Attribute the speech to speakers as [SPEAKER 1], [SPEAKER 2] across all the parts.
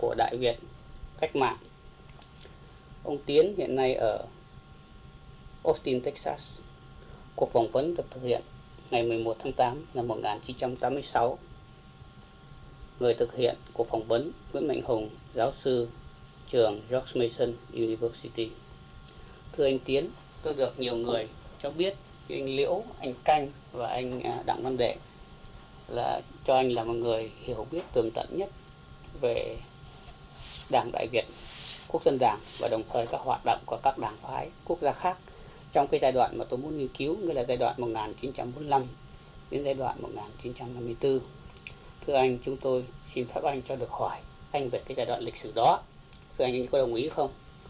[SPEAKER 1] của Đại Việt cách mạng. Ông Tiến hiện nay ở Austin, Texas. Cuộc phỏng vấn được thực hiện ngày 11 tháng 8 năm 1986. Người thực hiện cuộc phỏng vấn Nguyễn Mạnh Hùng, giáo sư trường George Mason University. Thưa anh Tiến, tôi được nhiều người cho biết anh Liễu, anh Canh và anh Đặng Văn Đệ là cho anh là một người hiểu biết tường tận nhất về Đảng Đại Việt, Quốc dân Đảng và đồng thời các hoạt động của các đảng phái quốc gia khác trong cái giai đoạn mà tôi muốn nghiên cứu, nghĩa là giai đoạn 1945 đến giai đoạn 1954. Thưa anh, chúng tôi xin phép anh cho được hỏi anh về cái giai đoạn lịch sử đó. Thưa anh có đồng ý không?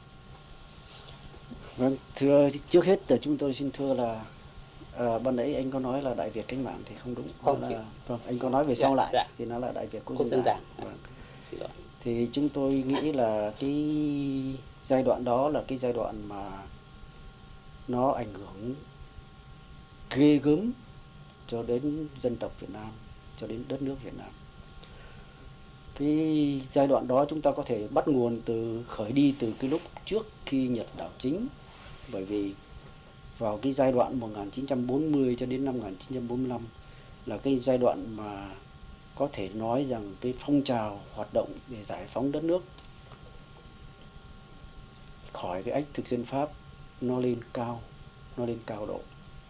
[SPEAKER 2] Vâng, thưa, trước hết là chúng tôi xin thưa là ban nãy anh có nói là Đại Việt cách mạng thì không đúng.
[SPEAKER 1] Không,
[SPEAKER 2] là, vâng, anh có nói về sau lại thì nó là Đại Việt Quốc dân Đảng. Vâng. Thì chúng tôi nghĩ là cái giai đoạn đó là cái giai đoạn mà nó ảnh hưởng ghê gớm cho đến dân tộc Việt Nam, cho đến đất nước Việt Nam. Cái giai đoạn đó chúng ta có thể bắt nguồn khởi đi từ cái lúc trước khi Nhật đảo chính, bởi vì vào cái giai đoạn 1940 cho đến năm 1945 là cái giai đoạn mà có thể nói rằng cái phong trào hoạt động để giải phóng đất nước khỏi cái ách thực dân Pháp nó lên cao độ.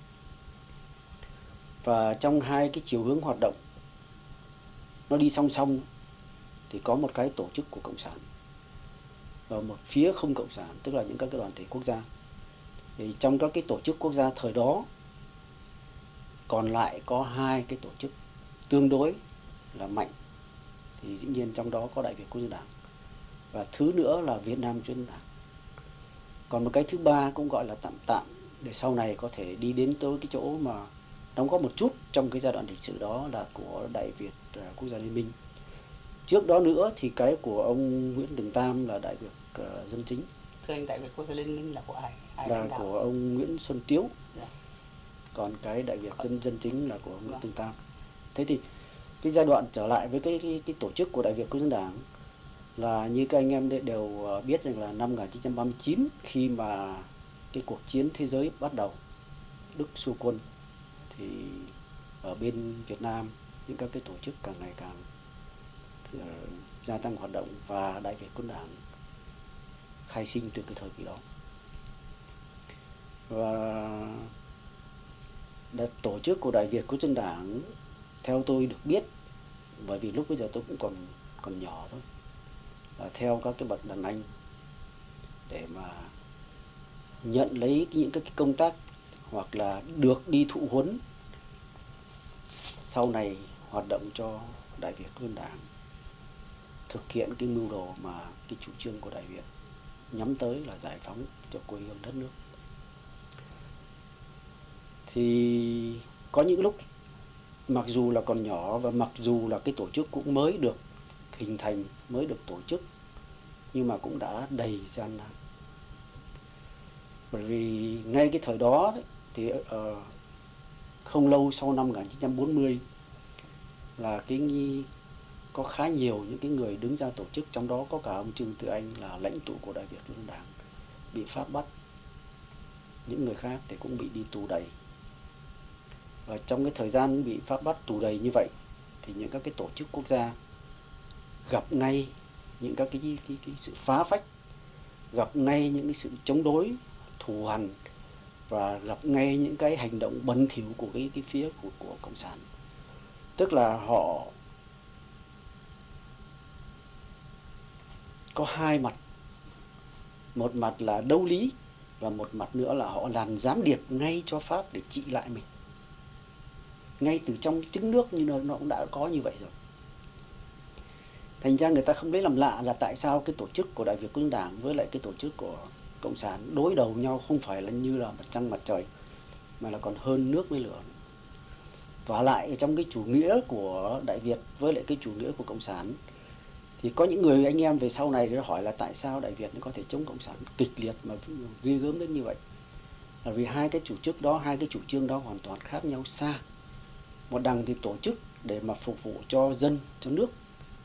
[SPEAKER 2] Và trong hai cái chiều hướng hoạt động nó đi song song thì có một cái tổ chức của Cộng sản và một phía không Cộng sản, tức là những các cái đoàn thể quốc gia. Thì trong các cái tổ chức quốc gia thời đó còn lại có hai cái tổ chức tương đối là mạnh, thì dĩ nhiên trong đó có Đại Việt Quốc dân Đảng và thứ nữa là Việt Nam Quốc dân Đảng. Còn một cái thứ ba cũng gọi là tạm để sau này có thể đi đến tới cái chỗ mà đóng góp một chút trong cái giai đoạn lịch sử đó là của Đại Việt Quốc gia Liên minh. Trước đó nữa thì cái của ông Nguyễn Tường Tam là Đại Việt Dân Chính.
[SPEAKER 1] Thưa anh, Đại Việt Quốc gia Liên minh là của ai
[SPEAKER 2] là của ông Nguyễn Xuân Tiếu. Còn cái Đại Việt Dân Chính là của ông Nguyễn Tường Tam. Thế thì cái giai đoạn trở lại với cái tổ chức của Đại Việt Quốc dân Đảng là như các anh em đều biết rằng là năm 1939 khi mà cái cuộc chiến thế giới bắt đầu, Đức xua quân, thì ở bên Việt Nam những các cái tổ chức càng ngày càng gia tăng hoạt động và Đại Việt Quốc dân Đảng khai sinh từ cái thời kỳ đó. Và tổ chức của Đại Việt Quốc dân Đảng theo tôi được biết, bởi vì lúc bây giờ tôi cũng còn nhỏ thôi, là theo các cái bậc đàn anh để mà nhận lấy những cái công tác hoặc là được đi thụ huấn sau này hoạt động cho Đại Việt Quốc dân Đảng, thực hiện cái mưu đồ mà cái chủ trương của Đại Việt nhắm tới là giải phóng cho quê hương đất nước. Thì có những lúc mặc dù là còn nhỏ và mặc dù là cái tổ chức cũng mới được hình thành, mới được tổ chức, nhưng mà cũng đã đầy gian nan. Bởi vì ngay cái thời đó đấy, thì không lâu sau năm 1940 là có khá nhiều những cái người đứng ra tổ chức, trong đó có cả ông Trương Tự Anh là lãnh tụ của Đại Việt Quốc dân Đảng bị Pháp bắt, những người khác thì cũng bị đi tù đầy. Và trong cái thời gian bị Pháp bắt tù đầy như vậy thì những các cái tổ chức quốc gia gặp ngay những các cái sự phá phách, gặp ngay những cái sự chống đối, thù hằn và gặp ngay những cái hành động bẩn thỉu của cái phía của Cộng sản. Tức là họ có hai mặt. Một mặt là đấu lý và một mặt nữa là họ làm gián điệp ngay cho Pháp để trị lại mình. Ngay từ trong trứng nước như nó cũng đã có như vậy rồi. Thành ra người ta không lấy làm lạ là tại sao cái tổ chức của Đại Việt Quốc dân Đảng với lại cái tổ chức của Cộng sản đối đầu nhau không phải là như là mặt trăng mặt trời, mà là còn hơn nước với lửa. Và lại trong cái chủ nghĩa của Đại Việt với lại cái chủ nghĩa của Cộng sản thì có những người anh em về sau này để hỏi là tại sao Đại Việt có thể chống Cộng sản kịch liệt mà ghê gớm đến như vậy. Là vì hai cái chủ chức đó, hai cái chủ trương đó hoàn toàn khác nhau xa. Một đằng thì tổ chức để mà phục vụ cho dân, cho nước,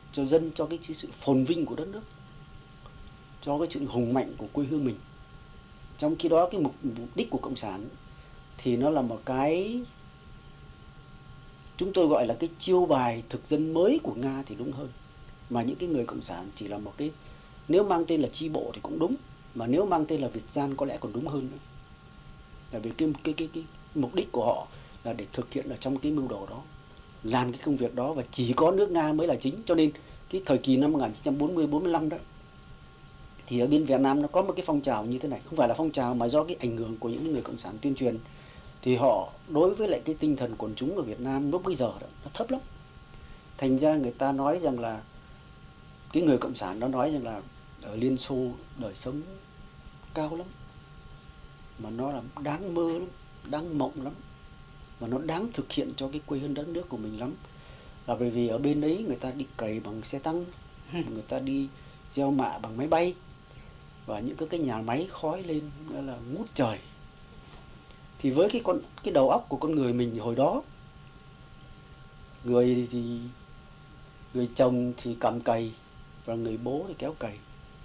[SPEAKER 2] cho dân, cho cái sự phồn vinh của đất nước, cho cái sự hùng mạnh của quê hương mình. Trong khi đó cái mục đích của Cộng sản thì nó là một cái chúng tôi gọi là cái chiêu bài thực dân mới của Nga thì đúng hơn. Mà những cái người Cộng sản chỉ là một cái, nếu mang tên là chi bộ thì cũng đúng, mà nếu mang tên là Việt gian có lẽ còn đúng hơn nữa. Tại vì cái mục đích của họ là để thực hiện ở trong cái mưu đồ đó, làm cái công việc đó, và chỉ có nước Nga mới là chính. Cho nên cái thời kỳ năm 1940-45 đó thì ở bên Việt Nam nó có một cái phong trào như thế này, không phải là phong trào mà do cái ảnh hưởng của những người Cộng sản tuyên truyền, thì họ đối với lại cái tinh thần quần chúng ở Việt Nam lúc bây giờ đó, nó thấp lắm. Thành ra người ta nói rằng là cái người Cộng sản nó nói rằng là ở Liên Xô đời sống cao lắm, mà nó là đáng mơ lắm, đáng mộng lắm, và nó đáng thực hiện cho cái quê hương đất nước của mình lắm. Là bởi vì ở bên đấy người ta đi cày bằng xe tăng, người ta đi gieo mạ bằng máy bay, và những cái nhà máy khói lên là ngút trời. Thì với cái đầu óc của con người mình hồi đó, người chồng thì cầm cày và người bố thì kéo cày,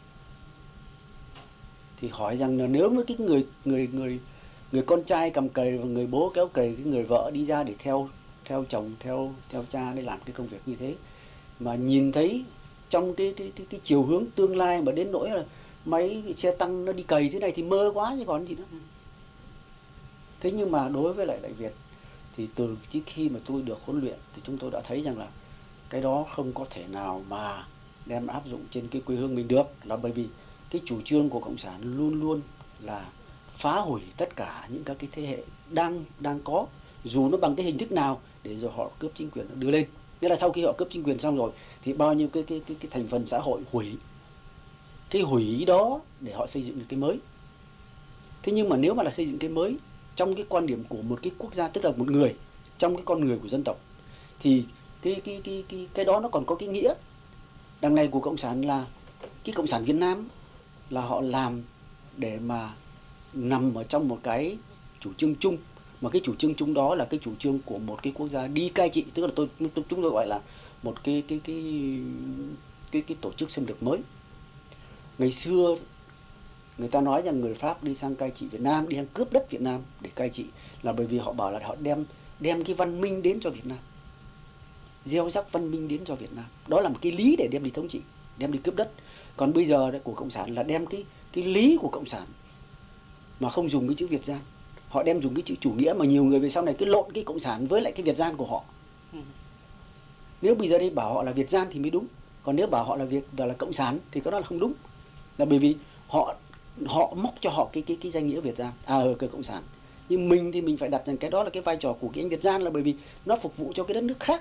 [SPEAKER 2] thì hỏi rằng là nếu với cái người con trai cầm cày và người bố kéo cày, cái người vợ đi ra để theo chồng, theo cha để làm cái công việc như thế, mà nhìn thấy trong cái chiều hướng tương lai mà đến nỗi là máy xe tăng nó đi cày thế này thì mơ quá chứ còn gì nữa. Thế nhưng mà đối với lại Đại Việt thì từ khi mà tôi được huấn luyện thì chúng tôi đã thấy rằng là cái đó không có thể nào mà đem áp dụng trên cái quê hương mình được, là bởi vì cái chủ trương của Cộng sản luôn luôn là phá hủy tất cả những các cái thế hệ đang có, dù nó bằng cái hình thức nào, để rồi họ cướp chính quyền đưa lên. Nghĩa là sau khi họ cướp chính quyền xong rồi thì bao nhiêu cái thành phần xã hội hủy cái hủy đó để họ xây dựng được cái mới. Thế nhưng mà nếu mà là xây dựng cái mới trong cái quan điểm của một cái quốc gia, tức là một người trong cái con người của dân tộc, thì cái đó nó còn có cái nghĩa. Đằng này của Cộng sản là cái Cộng sản Việt Nam là họ làm để mà nằm ở trong một cái chủ trương chung, mà cái chủ trương chung đó là cái chủ trương của một cái quốc gia đi cai trị, tức là chúng tôi gọi là một cái tổ chức xâm lược mới. Ngày xưa người ta nói rằng người Pháp đi sang cai trị Việt Nam, đi sang cướp đất Việt Nam để cai trị, là bởi vì họ bảo là họ đem cái văn minh đến cho Việt Nam, gieo rắc văn minh đến cho Việt Nam. Đó là một cái lý để đem đi thống trị, đem đi cướp đất. Còn bây giờ đấy, của Cộng sản là đem cái lý của Cộng sản mà không dùng cái chữ Việt gian. Họ đem dùng cái chữ chủ nghĩa, mà nhiều người về sau này cứ lộn cái Cộng sản với lại cái Việt gian của họ. Nếu bây giờ đây bảo họ là Việt gian thì mới đúng, còn nếu bảo họ là là Cộng sản thì cái đó là không đúng. Là bởi vì họ móc cho họ cái danh nghĩa Việt gian, cái Cộng sản. Nhưng mình thì mình phải đặt rằng cái đó là cái vai trò của cái anh Việt gian, là bởi vì nó phục vụ cho cái đất nước khác.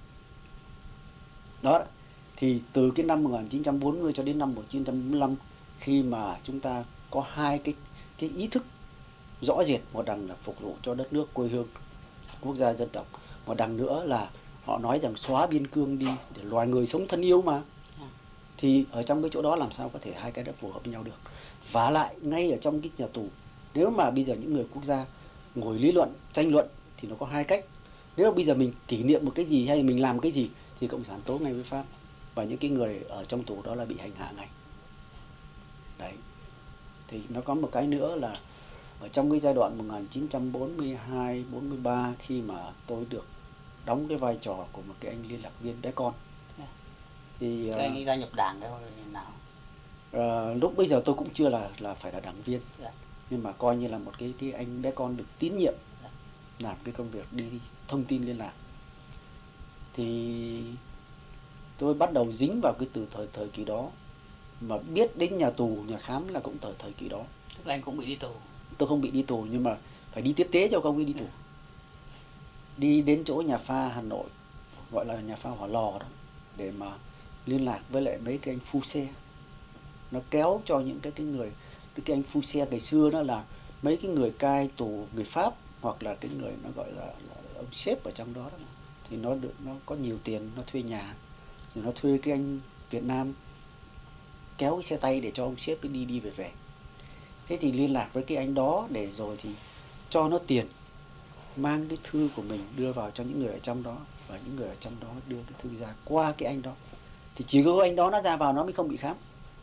[SPEAKER 2] Đó, thì từ cái năm 1940 cho đến năm 1945, khi mà chúng ta có hai cái ý thức rõ rệt, một đằng là phục vụ cho đất nước quê hương, quốc gia dân tộc, một đằng nữa là họ nói rằng xóa biên cương đi để loài người sống thân yêu mà. Thì ở trong cái chỗ đó làm sao có thể hai cái đã phù hợp với nhau được. Vả lại ngay ở trong cái nhà tù, nếu mà bây giờ những người quốc gia ngồi lý luận, tranh luận thì nó có hai cách. Nếu mà bây giờ mình kỷ niệm một cái gì hay mình làm cái gì thì Cộng sản tố ngay với Pháp, và những cái người ở trong tù đó là bị hành hạ ngay. Đấy. Thì nó có một cái nữa là ở trong cái giai đoạn 1942-43, khi mà tôi được đóng cái vai trò của một cái anh liên lạc viên bé con. Thì
[SPEAKER 1] anh ấy gia nhập đảng đâu nào?
[SPEAKER 2] Lúc bây giờ tôi cũng chưa là phải là đảng viên, nhưng mà coi như là một cái anh bé con được tín nhiệm làm cái công việc đi thông tin liên lạc. Thì tôi bắt đầu dính vào cái từ thời kỳ đó, mà biết đến nhà tù, nhà khám là cũng thời kỳ đó.
[SPEAKER 1] Tức là anh cũng bị đi tù?
[SPEAKER 2] Tôi không bị đi tù, nhưng mà phải đi tiếp tế cho công viên đi tù. Đi đến chỗ nhà pha Hà Nội, gọi là nhà pha Hỏa Lò đó, để mà liên lạc với lại mấy cái anh phu xe. Nó kéo cho những cái anh phu xe ngày xưa đó là mấy cái người cai tù người Pháp, hoặc là cái người nó gọi là ông sếp ở trong đó, thì nó có nhiều tiền, nó thuê nhà, thì nó thuê cái anh Việt Nam kéo cái xe tay để cho ông sếp đi về. Thế thì liên lạc với cái anh đó để rồi thì cho nó tiền, mang cái thư của mình đưa vào cho những người ở trong đó, và những người ở trong đó đưa cái thư ra qua cái anh đó Thì chỉ có anh đó nó ra vào nó mới không bị khám.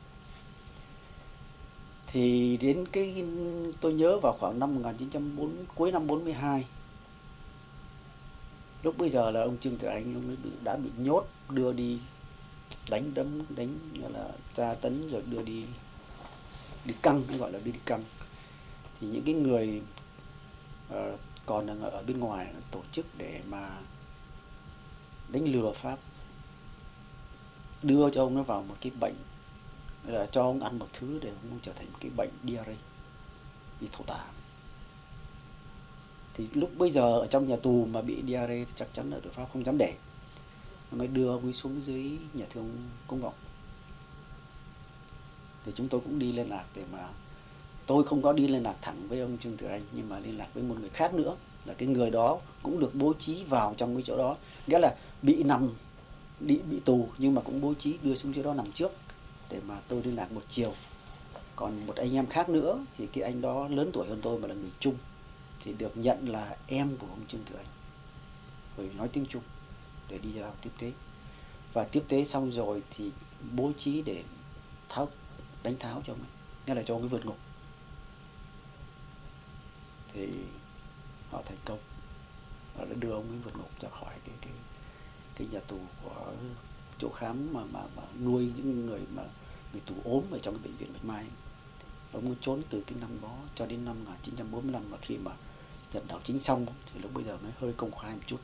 [SPEAKER 2] Thì đến cái tôi nhớ vào khoảng năm 1940, cuối năm 42, lúc bây giờ là ông Trương Thị Anh ông ấy đã bị nhốt, đưa đi đánh đấm, đánh gọi là tra tấn, rồi đưa đi căng, gọi là đi căng. Thì những cái người còn ở bên ngoài tổ chức để mà đánh lừa Pháp, đưa cho ông nó vào một cái bệnh, là cho ông ăn một thứ để ông trở thành một cái bệnh diarrhea, bị thổ tả. Thì lúc bây giờ ở trong nhà tù mà bị diarrhea thì chắc chắn là tội Pháp không dám để, mới đưa ông ấy xuống dưới nhà thương công cộng. Thì chúng tôi cũng đi liên lạc để mà, tôi không có đi liên lạc thẳng với ông Trương Thị Anh, nhưng mà liên lạc với một người khác nữa, là cái người đó cũng được bố trí vào trong cái chỗ đó, nghĩa là bị tù nhưng mà cũng bố trí đưa xuống chỗ đó nằm trước, để mà tôi liên lạc một chiều. Còn một anh em khác nữa thì cái anh đó lớn tuổi hơn tôi mà là người Trung, thì được nhận là em của ông Trương Thị Anh, bởi nói tiếng Trung, để đi vào tiếp tế. Và tiếp tế xong rồi thì bố trí để đánh tháo cho ông ấy, nghĩa là cho ông ấy vượt ngục. Thì họ thành công, họ đã đưa ông ấy vượt ngục ra khỏi cái nhà tù của chỗ khám mà nuôi những người tù ốm ở trong cái bệnh viện Bạch Mai. Ông ấy trốn từ cái năm đó cho đến năm 1945, mà khi mà Nhật đảo chính xong thì lúc bây giờ mới hơi công khai một chút.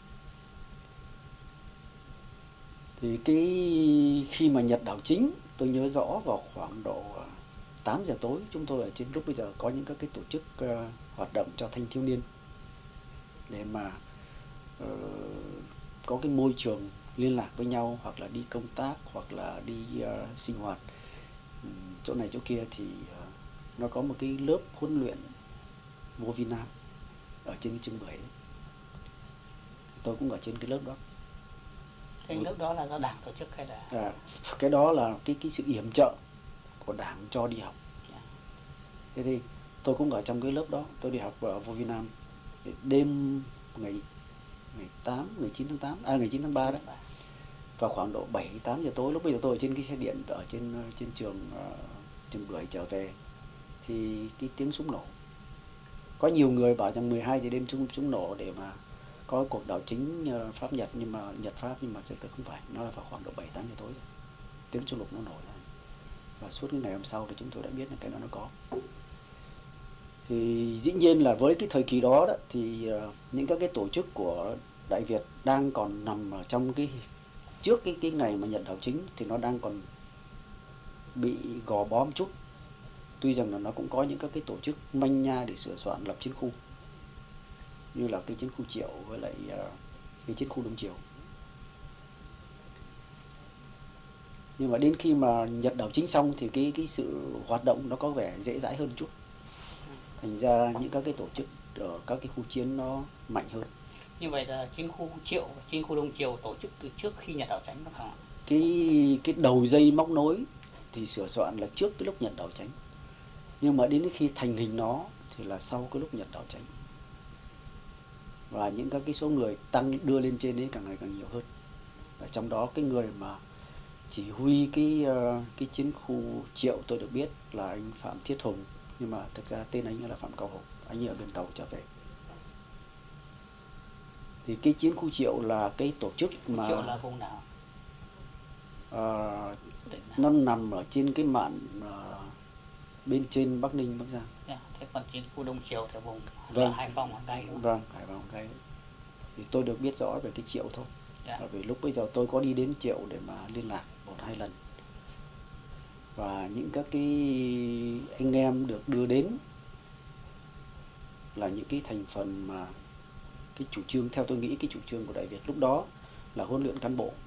[SPEAKER 2] Thì khi mà Nhật đảo chính, tôi nhớ rõ vào khoảng độ 8 giờ tối, chúng tôi ở trên, lúc bây giờ có những các cái tổ chức hoạt động cho thanh thiếu niên, để mà có cái môi trường liên lạc với nhau, hoặc là đi công tác, hoặc là đi sinh hoạt chỗ này chỗ kia. Thì nó có một cái lớp huấn luyện vô Việt Nam ở trên cái trưng bày. Tôi cũng ở trên cái lớp đó.
[SPEAKER 1] Cái lớp đó là do Đảng tổ chức hay là?
[SPEAKER 2] Cái đó là cái sự yểm trợ của Đảng cho đi học. Thế thì tôi cũng ở trong cái lớp đó, tôi đi học ở vô Việt Nam. Đêm ngày 9 tháng 3 đó, vào khoảng độ 7-8 giờ tối, lúc bây giờ tôi ở trên cái xe điện ở trên trường Bưởi trở về, thì cái tiếng súng nổ. Có nhiều người bảo rằng 12 giờ đêm súng nổ để mà có cuộc đảo chính Pháp Nhật, nhưng mà Nhật Pháp, nhưng mà thực không phải, nó là vào khoảng độ 7-8 giờ tối rồi. Tiếng súng lục nó nổ ra, và suốt cái ngày hôm sau thì chúng tôi đã biết là cái đó nó có. Thì dĩ nhiên là với cái thời kỳ đó thì những các cái tổ chức của Đại Việt đang còn nằm ở trong trước cái ngày mà Nhật đảo chính, thì nó đang còn bị gò bó một chút. Tuy rằng là nó cũng có những các cái tổ chức manh nha để sửa soạn lập chiến khu, như là cái chiến khu Triệu với lại cái chiến khu Đông Triều. Nhưng mà đến khi mà Nhật đảo chính xong thì cái sự hoạt động nó có vẻ dễ dãi hơn chút. Thành ra những các cái tổ chức ở các cái khu chiến nó mạnh hơn.
[SPEAKER 1] Như vậy là chiến khu Triệu, chiến khu Đông Triều tổ chức từ trước khi Nhật đảo chính đó không?
[SPEAKER 2] Cái đầu dây móc nối thì sửa soạn là trước cái lúc Nhật đảo chính, nhưng mà đến khi thành hình nó thì là sau cái lúc Nhật đảo chính. Và những các cái số người đưa lên trên đấy càng ngày càng nhiều hơn. Và trong đó cái người mà chỉ huy cái chiến khu Triệu tôi được biết là anh Phạm Thiết Hùng, nhưng mà thực ra tên anh là Phạm Cao Hùng, anh ấy ở bên tàu trở về. Thì cái chiến khu Triệu là cái tổ chức mà
[SPEAKER 1] Triệu là vùng nào?
[SPEAKER 2] Nó nằm ở trên cái mạn bên trên Bắc Ninh, Bắc Giang.
[SPEAKER 1] Thế còn chiến khu Đông Triều thì vùng Hải Phòng, Hàng Gai.
[SPEAKER 2] Vâng, Hải Phòng, Hàng Gai. Thì tôi được biết rõ về cái Triệu thôi. Vì lúc bây giờ tôi có đi đến Triệu để mà liên lạc 1-2 lần. Và những các cái anh em được đưa đến là những cái thành phần mà cái chủ trương, theo tôi nghĩ cái chủ trương của Đại Việt lúc đó là huấn luyện cán bộ,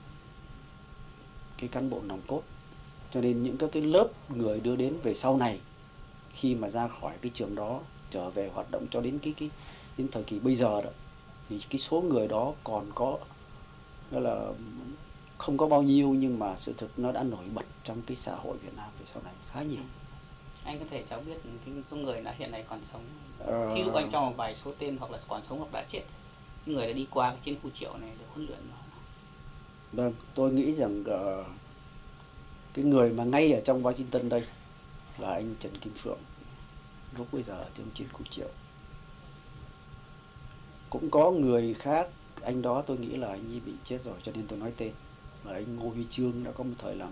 [SPEAKER 2] cái cán bộ nòng cốt. Cho nên những các cái lớp người đưa đến về sau này, khi mà ra khỏi cái trường đó trở về hoạt động cho đến đến thời kỳ bây giờ đó, thì cái số người đó còn có, đó là không có bao nhiêu, nhưng mà sự thực nó đã nổi bật trong cái xã hội Việt Nam về sau này khá nhiều.
[SPEAKER 1] Anh có thể cho biết cái số người đã hiện nay còn sống, ví dụ anh cho một vài số tên, hoặc là còn sống hoặc đã chết, những người đã đi qua cái chiến khu Triệu này được huấn luyện.
[SPEAKER 2] Vâng, tôi nghĩ rằng cái người mà ngay ở trong Washington đây là anh Trần Kim Phượng, lúc bây giờ trong chiến khu Triệu. Cũng có người khác, anh đó tôi nghĩ là anh ấy bị chết rồi cho nên tôi nói tên. Là anh Ngô Huy Chương đã có một thời làm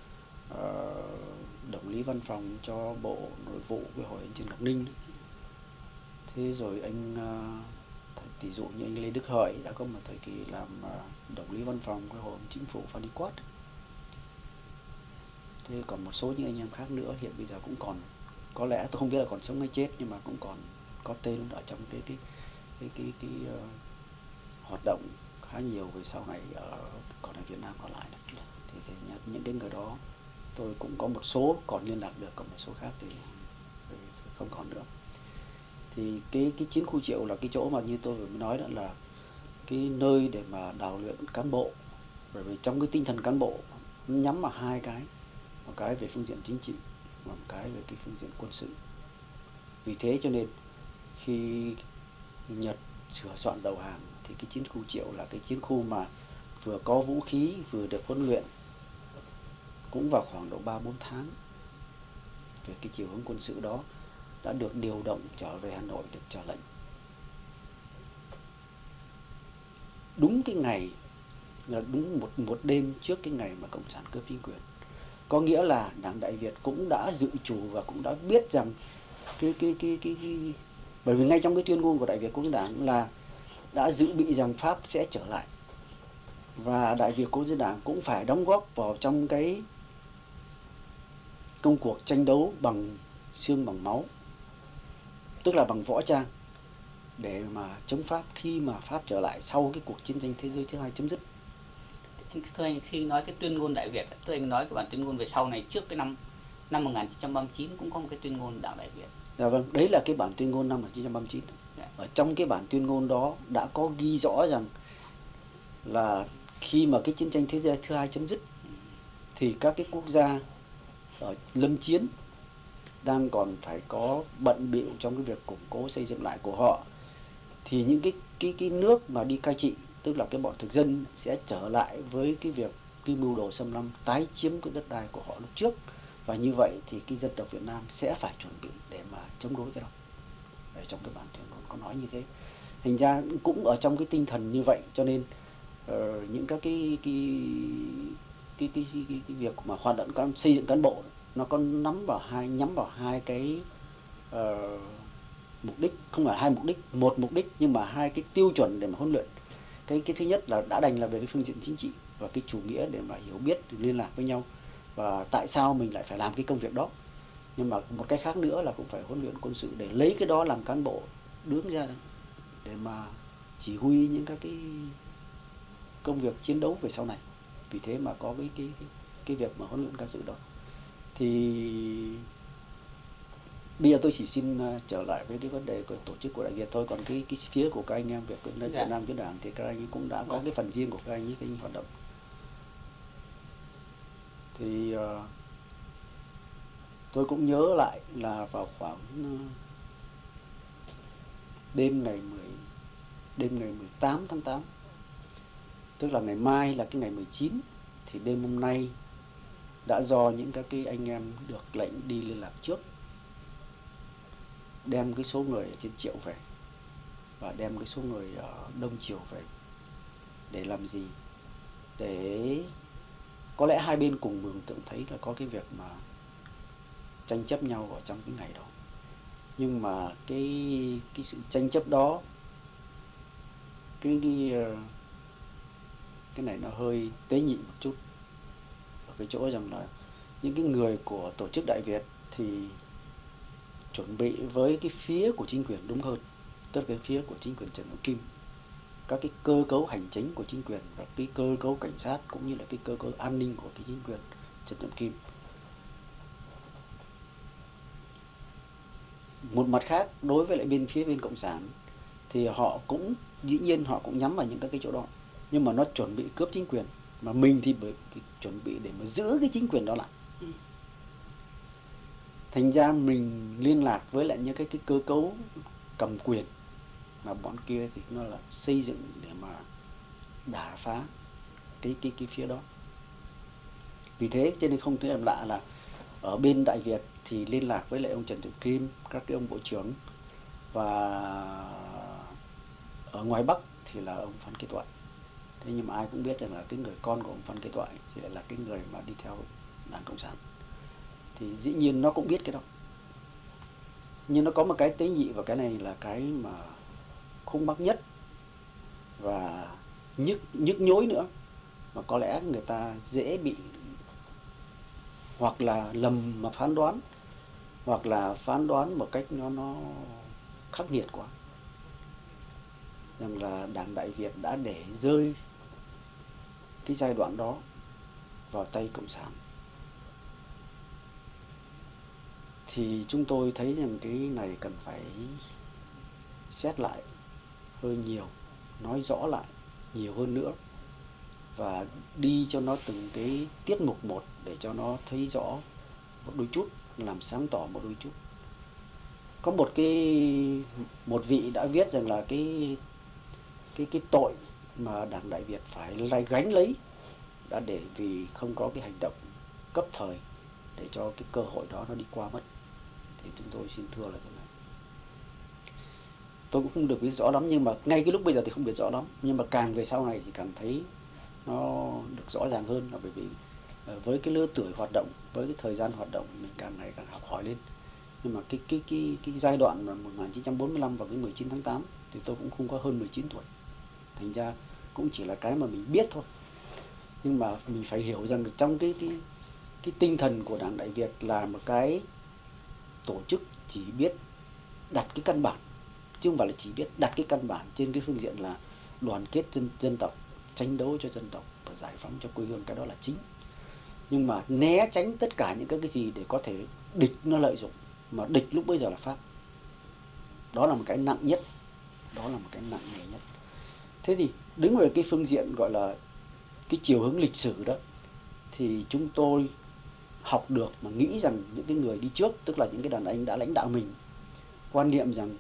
[SPEAKER 2] đồng lý văn phòng cho Bộ Nội vụ với hội anh Trần Ngọc Ninh. Thế rồi anh tỷ dụ như anh Lê Đức Hợi đã có một thời kỳ làm đồng lý văn phòng với hội chính phủ Phan Đi Quát. Thế còn một số những anh em khác nữa hiện bây giờ cũng còn, có lẽ tôi không biết là còn sống hay chết, nhưng mà cũng còn có tên ở trong cái hoạt động khá nhiều về sau này còn ở Việt Nam còn lại này. Thì những cái người đó tôi cũng có một số còn liên lạc được, còn một số khác thì không còn nữa. Thì cái chiến khu Triệu là cái chỗ mà như tôi vừa mới nói đó, là cái nơi để mà đào luyện cán bộ, bởi vì trong cái tinh thần cán bộ nó nhắm vào hai cái, một cái về phương diện chính trị và một cái về cái phương diện quân sự. Vì thế cho nên khi Nhật sửa soạn đầu hàng thì cái chiến khu Triệu là cái chiến khu mà vừa có vũ khí vừa được huấn luyện, cũng vào khoảng độ 3-4 tháng về cái chiều hướng quân sự đó, đã được điều động trở về Hà Nội được chờ lệnh. Đúng cái ngày là đúng một đêm trước cái ngày mà Cộng sản cướp chính quyền. Có nghĩa là Đảng Đại Việt cũng đã dự trù và cũng đã biết rằng bởi vì ngay trong cái tuyên ngôn của Đại Việt Quốc dân Đảng là đã dự bị rằng Pháp sẽ trở lại, và Đại Việt Quốc dân Đảng cũng phải đóng góp vào trong cái công cuộc tranh đấu bằng xương bằng máu, tức là bằng võ trang, để mà chống Pháp khi mà Pháp trở lại sau cái cuộc chiến tranh thế giới thứ hai chấm dứt.
[SPEAKER 1] Thưa anh, khi nói cái tuyên ngôn Đại Việt, thưa anh nói cái bản tuyên ngôn về sau này, trước cái năm 1939 cũng có một cái tuyên ngôn Đảng Đại Việt.
[SPEAKER 2] Dạ vâng, đấy là cái bản tuyên ngôn năm 1939. Ở trong cái bản tuyên ngôn đó đã có ghi rõ rằng là khi mà cái chiến tranh thế giới thứ hai chấm dứt thì các cái quốc gia ở lâm chiến đang còn phải có bận bịu trong cái việc củng cố xây dựng lại của họ, thì những cái nước mà đi cai trị, tức là cái bọn thực dân, sẽ trở lại với cái việc cái mưu đồ xâm lăng tái chiếm cái đất đai của họ lúc trước, và như vậy thì cái dân tộc Việt Nam sẽ phải chuẩn bị để mà chống đối cái đó. Ở trong cái bản tuyên ngôn có nói như thế. Thành ra cũng ở trong cái tinh thần như vậy, cho nên những các cái việc mà hoạt động xây dựng cán bộ nó có nhắm vào hai cái mục đích, không phải hai mục đích, một mục đích nhưng mà hai cái tiêu chuẩn để mà huấn luyện. Cái thứ nhất là đã đành là về cái phương diện chính trị và cái chủ nghĩa để mà hiểu biết, liên lạc với nhau và tại sao mình lại phải làm cái công việc đó. Nhưng mà một cái khác nữa là cũng phải huấn luyện quân sự để lấy cái đó làm cán bộ đứng ra để mà chỉ huy những các cái công việc chiến đấu về sau này. Vì thế mà có cái việc mà huấn luyện quân sự đó. Thì bây giờ tôi chỉ xin trở lại với cái vấn đề của tổ chức của Đại Việt thôi. Còn cái phía của các anh em Việt Nam Việt Đảng thì các anh cũng đã có cái phần riêng của các anh ấy, cái hoạt động. Thì tôi cũng nhớ lại là vào khoảng đêm ngày 18 tháng 8, tức là ngày mai là cái ngày 19, thì đêm hôm nay đã do những các cái anh em được lệnh đi liên lạc trước, đem cái số người ở trên Triệu về và đem cái số người ở Đông Triều về. Để làm gì? Để có lẽ hai bên cùng mường tượng thấy là có cái việc mà tranh chấp nhau ở trong cái ngày đó. Nhưng mà cái sự tranh chấp đó, cái này nó hơi tế nhị một chút, ở cái chỗ rằng là những cái người của tổ chức Đại Việt thì chuẩn bị với cái phía của chính quyền, đúng hơn, tức là cái phía của chính quyền Trần Hữu Kim, các cái cơ cấu hành chính của chính quyền và cái cơ cấu cảnh sát cũng như là cái cơ cấu an ninh của cái chính quyền Trần Hữu Kim. Một mặt khác, đối với lại bên Cộng sản thì họ cũng dĩ nhiên họ cũng nhắm vào những các cái chỗ đó, nhưng mà nó chuẩn bị cướp chính quyền, mà mình thì chuẩn bị để mà giữ cái chính quyền đó lại. Thành ra mình liên lạc với lại những cái cơ cấu cầm quyền, mà bọn kia thì nó là xây dựng để mà đả phá cái phía đó. Vì thế cho nên không thể làm lạ là ở bên Đại Việt thì liên lạc với lại ông Trần Tiểu Kim, các cái ông bộ trưởng, và ở ngoài Bắc thì là ông Phan Kế Toại. Thế nhưng mà ai cũng biết rằng là cái người con của ông Phan Kế Toại thì lại là cái người mà đi theo Đảng Cộng sản. Thì dĩ nhiên nó cũng biết cái đó. Nhưng nó có một cái tế nhị, và cái này là cái mà khúc mắc nhất và nhức nhối nữa, mà có lẽ người ta dễ bị hoặc là lầm mà phán đoán, hoặc là phán đoán một cách nó khắc nghiệt quá, rằng là Đảng Đại Việt đã để rơi cái giai đoạn đó vào tay Cộng sản. Thì chúng tôi thấy rằng cái này cần phải xét lại hơi nhiều, nói rõ lại nhiều hơn nữa, và đi cho nó từng cái tiết mục một để cho nó thấy rõ một đôi chút, làm sáng tỏ một đôi chút. Có một vị đã viết rằng là cái tội mà Đảng Đại Việt phải gánh lấy đã để vì không có cái hành động cấp thời để cho cái cơ hội đó nó đi qua mất. Thì chúng tôi xin thưa là thế này. Tôi cũng không được biết rõ lắm, nhưng mà ngay cái lúc bây giờ thì không biết rõ lắm, nhưng mà càng về sau này thì càng thấy nó được rõ ràng hơn, là bởi vì với cái lứa tuổi hoạt động, với cái thời gian hoạt động, mình càng ngày càng học hỏi lên. Nhưng mà cái giai đoạn mà 1945 và cái 19 tháng 8 thì tôi cũng không có hơn 19 tuổi. Thành ra cũng chỉ là cái mà mình biết thôi. Nhưng mà mình phải hiểu rằng trong cái tinh thần của Đảng Đại Việt là một cái tổ chức chỉ biết đặt cái căn bản, chứ không phải là chỉ biết đặt cái căn bản trên cái phương diện là đoàn kết dân tộc, tranh đấu cho dân tộc và giải phóng cho quê hương, cái đó là chính. Nhưng mà né tránh tất cả những cái gì để có thể địch nó lợi dụng, mà địch lúc bây giờ là Pháp. Đó là một cái nặng nhất, đó là một cái nặng nề nhất. Thế thì đứng về cái phương diện gọi là cái chiều hướng lịch sử đó, thì chúng tôi học được mà nghĩ rằng những cái người đi trước, tức là những cái đàn anh đã lãnh đạo mình, quan niệm rằng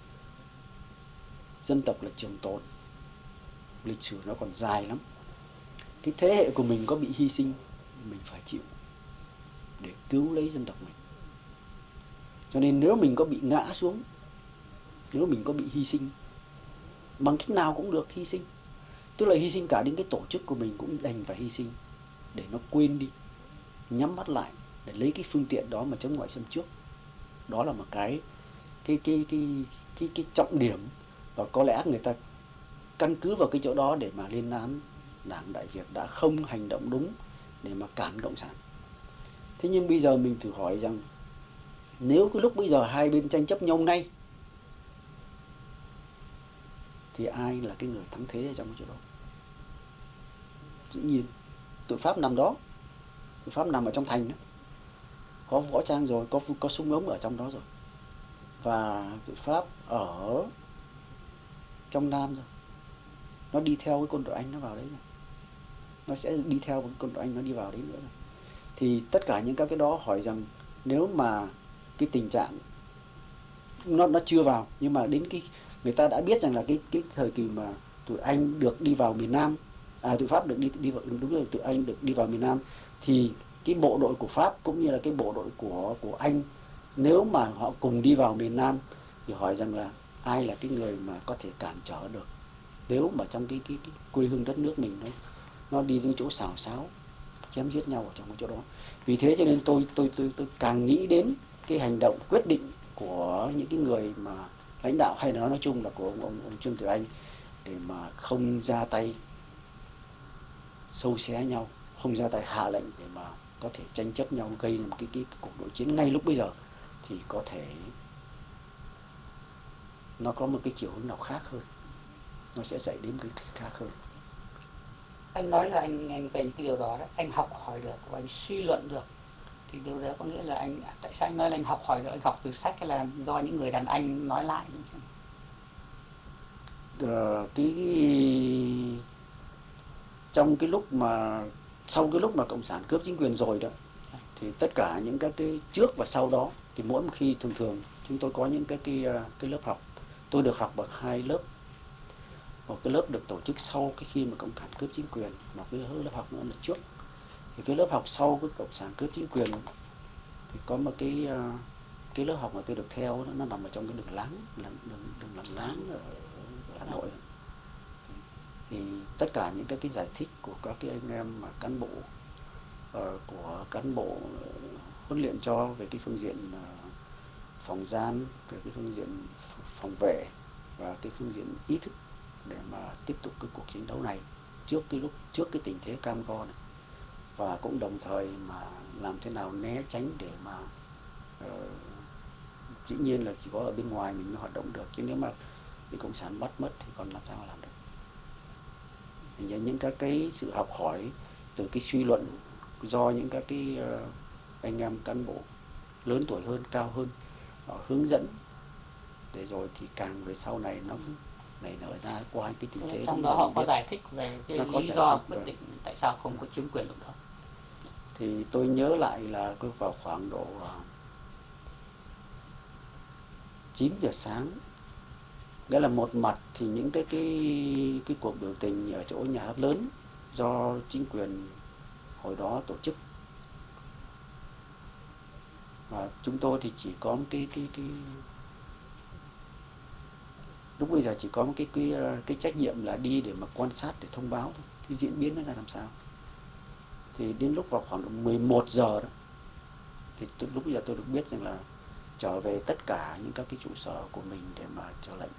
[SPEAKER 2] dân tộc là trường tồn, lịch sử nó còn dài lắm. Cái thế hệ của mình có bị hy sinh, mình phải chịu để cứu lấy dân tộc mình. Cho nên nếu mình có bị ngã xuống, nếu mình có bị hy sinh, bằng cách nào cũng được hy sinh, tức là hy sinh cả đến cái tổ chức của mình cũng đành phải hy sinh, để nó quên đi, nhắm mắt lại để lấy cái phương tiện đó mà chống ngoại xâm trước. Đó là một cái trọng điểm, và có lẽ người ta căn cứ vào cái chỗ đó để mà lên án Đảng Đại Việt đã không hành động đúng để mà cản Cộng sản. Thế nhưng bây giờ mình thử hỏi rằng nếu cái lúc bây giờ hai bên tranh chấp nhau ngay thì ai là cái người thắng thế ở trong cái chỗ đó? Dĩ nhiên tụi Pháp nằm đó, tụi Pháp nằm ở trong thành đó, có võ trang rồi, có súng ống ở trong đó rồi, và tụi Pháp ở trong Nam rồi, nó đi theo cái quân đội Anh nó vào đấy rồi, nó sẽ đi theo cái quân đội Anh nó đi vào đấy nữa rồi. Thì tất cả những các cái đó hỏi rằng nếu mà cái tình trạng nó chưa vào, nhưng mà đến cái người ta đã biết rằng là cái thời kỳ mà tụi Anh được đi vào miền Nam, tụi Pháp được đi vào, đúng rồi, tụi Anh được đi vào miền Nam, thì cái bộ đội của Pháp cũng như là cái bộ đội của Anh, nếu mà họ cùng đi vào miền Nam thì hỏi rằng là ai là cái người mà có thể cản trở được, nếu mà trong cái quê hương đất nước mình nó đi đến chỗ xào xáo chém giết nhau ở trong cái chỗ đó. Vì thế cho nên tôi càng nghĩ đến cái hành động quyết định của những cái người mà lãnh đạo, hay là nói chung là của ông Trương Tử Anh, để mà không ra tay sâu xé nhau, không ra tay hạ lệnh để mà có thể tranh chấp nhau, gây một cái cuộc nội chiến ngay lúc bây giờ, thì có thể nó có một cái chiều hướng nào khác hơn, nó sẽ dạy đến cái khác hơn.
[SPEAKER 1] Anh nói là anh về những cái điều đó, anh học hỏi được và anh suy luận được, thì điều đó có nghĩa là anh, tại sao anh nói là anh học hỏi được, anh học từ sách hay là do những người đàn anh nói lại?
[SPEAKER 2] Trong cái lúc mà sau cái lúc mà Cộng sản cướp chính quyền rồi đó, thì tất cả những các cái trước và sau đó, thì mỗi một khi thường chúng tôi có những cái lớp học, tôi được học ở hai lớp. một cái lớp được tổ chức sau cái khi mà cộng sản cướp chính quyền, một cái lớp học nữa là trước. Thì cái lớp học sau cái cộng sản cướp chính quyền thì có một cái lớp học mà tôi được theo đó, nó nằm ở trong cái đường Láng ở Hà Nội. Thì tất cả những cái giải thích của các cái anh em mà cán bộ của cán bộ huấn luyện cho về cái phương diện phòng gian, về cái phương diện phòng vệ và cái phương diện ý thức để mà tiếp tục cái cuộc chiến đấu này trước cái tình thế cam go này, và cũng đồng thời mà làm thế nào né tránh để mà dĩ nhiên là chỉ có ở bên ngoài mình mới hoạt động được, chứ nếu mà bị cộng sản bắt mất thì còn làm sao mà làm được. Thì những các cái sự học hỏi từ cái suy luận do những các cái anh em cán bộ lớn tuổi hơn, cao hơn họ hướng dẫn, để rồi thì càng về sau này nó nảy nở ra qua cái tình thế.
[SPEAKER 1] Trong đó họ có giải thích về cái lý do quyết định tại sao không có chiếm quyền lúc đó.
[SPEAKER 2] Thì tôi nhớ lại là tôi vào khoảng độ 9 giờ sáng. Nghĩa là một mặt thì những cái cuộc biểu tình ở chỗ nhà hát lớn do chính quyền hồi đó tổ chức, và chúng tôi thì chỉ có một cái lúc bây giờ chỉ có một cái trách nhiệm là đi để mà quan sát, để thông báo thôi, cái diễn biến nó ra làm sao. Thì đến lúc vào khoảng 11 giờ đó thì lúc bây giờ tôi được biết rằng là trở về tất cả những các cái trụ sở của mình để mà chờ lệnh.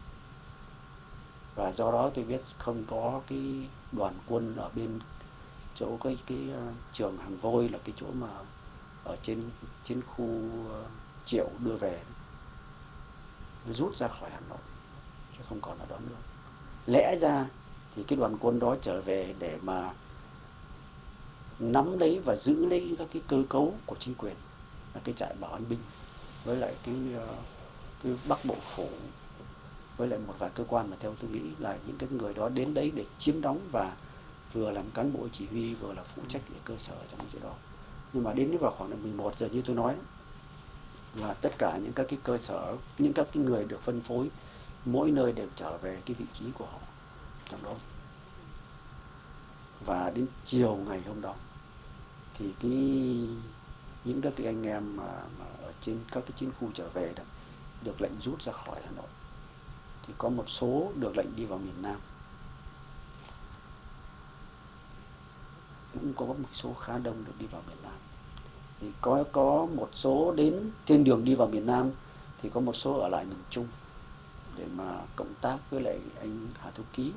[SPEAKER 2] Và do đó tôi biết không có cái đoàn quân ở bên chỗ cái trường Hàng Vôi, là cái chỗ mà ở trên khu Triệu đưa về, nó rút ra khỏi Hà Nội chứ không còn ở đó nữa. Lẽ ra thì cái đoàn quân đó trở về để mà nắm lấy và giữ lấy các cái cơ cấu của chính quyền, là cái trại bảo an binh với lại cái Bắc Bộ Phủ, với lại một vài cơ quan mà theo tôi nghĩ là những cái người đó đến đấy để chiếm đóng và vừa làm cán bộ chỉ huy vừa là phụ trách ở cơ sở trong chỗ đó. Nhưng mà đến vào khoảng 11 giờ như tôi nói là tất cả những các cái cơ sở, những các cái người được phân phối mỗi nơi đều trở về cái vị trí của họ trong đó. Và đến chiều ngày hôm đó thì những các cái anh em mà ở trên các cái chiến khu trở về đó được lệnh rút ra khỏi Hà Nội, thì có một số được lệnh đi vào miền Nam, cũng có một số khá đông được đi vào miền Nam. Thì có một số đến trên đường đi vào miền Nam thì có một số ở lại miền Trung để mà cộng tác với lại anh Hà Thư Ký.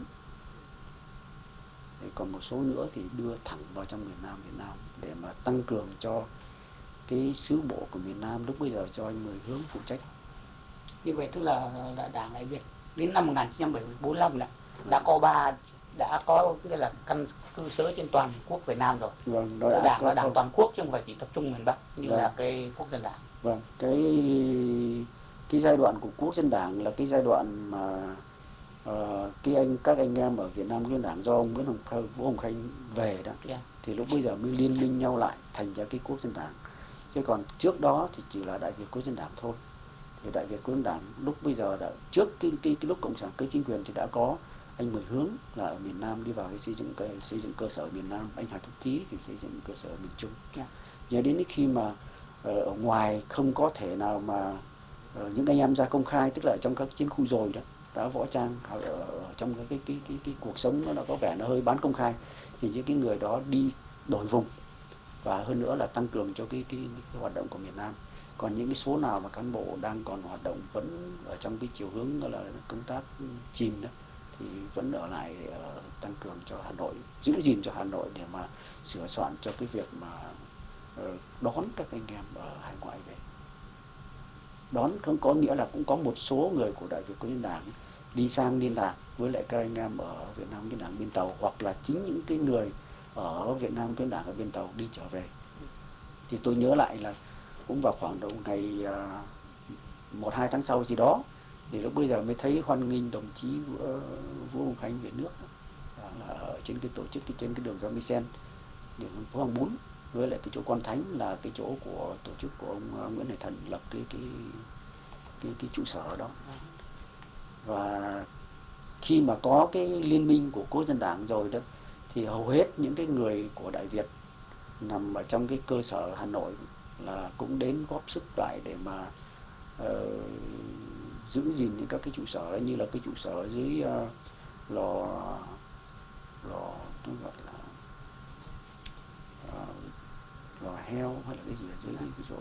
[SPEAKER 2] Thì còn một số nữa thì đưa thẳng vào trong miền Nam để mà tăng cường cho cái sứ bộ của miền Nam lúc bây giờ cho anh Mười Hướng phụ trách.
[SPEAKER 1] Như vậy tức là Đảng Đại Việt đến năm 1945 đã có cái là căn cư sở trên toàn quốc Việt Nam rồi.
[SPEAKER 2] Vâng,
[SPEAKER 1] Đảng là đảng toàn quốc chứ không phải chỉ tập trung miền Bắc như là cái Quốc dân Đảng.
[SPEAKER 2] Vâng, cái giai đoạn của Quốc dân Đảng là cái giai đoạn mà các anh em ở Việt Nam Quốc dân Đảng do ông Vũ Hồng Khanh về đó, thì lúc bây giờ mới liên minh nhau lại thành ra cái Quốc dân Đảng. Chứ còn trước đó thì chỉ là Đại Việt Quốc dân Đảng thôi. Thì Đại Việt Quốc dân Đảng lúc bây giờ đã trước cái lúc cộng sản cướp chính quyền thì đã có anh Mười Hướng là ở miền Nam đi vào cái xây dựng cơ sở ở miền Nam, anh Hà Thúc Ký thì xây dựng cơ sở ở miền Trung. Nhớ đến khi mà ở ngoài không có thể nào mà những anh em ra công khai, tức là trong các chiến khu rồi đó đã võ trang ở trong cái cuộc sống nó đã có vẻ nó hơi bán công khai, thì những cái người đó đi đổi vùng và hơn nữa là tăng cường cho cái hoạt động của miền Nam. Còn những cái số nào mà cán bộ đang còn hoạt động vẫn ở trong cái chiều hướng đó là công tác chìm đó thì vẫn ở lại để tăng cường cho Hà Nội, giữ gìn cho Hà Nội để mà sửa soạn cho cái việc mà đón các anh em ở hải ngoại về. Đón không có nghĩa là cũng có một số người của Đại Việt Quốc dân Đảng đi sang liên lạc với lại các anh em ở Việt Nam Quốc dân Đảng bên Tàu, hoặc là chính những cái người ở Việt Nam Quốc dân Đảng ở bên Tàu đi trở về. Thì tôi nhớ lại là cũng vào khoảng đầu ngày 1-2 tháng sau gì đó thì lúc bây giờ mới thấy hoan nghênh đồng chí Vũ Hồng Khanh về nước là ở trên cái tổ chức trên cái đường Gio Misen, đường phố Hàng Bún, với lại cái chỗ Quan Thánh là cái chỗ của tổ chức của ông Nguyễn Hải Thần lập cái trụ sở ở đó. Và khi mà có cái liên minh của Quốc dân Đảng rồi đó, thì hầu hết những cái người của Đại Việt nằm ở trong cái cơ sở Hà Nội là cũng đến góp sức lại để mà giữ gìn những các cái trụ sở, như là cái trụ sở dưới lò tôi gọi là lò heo hay là cái gì ở dưới cái chỗ.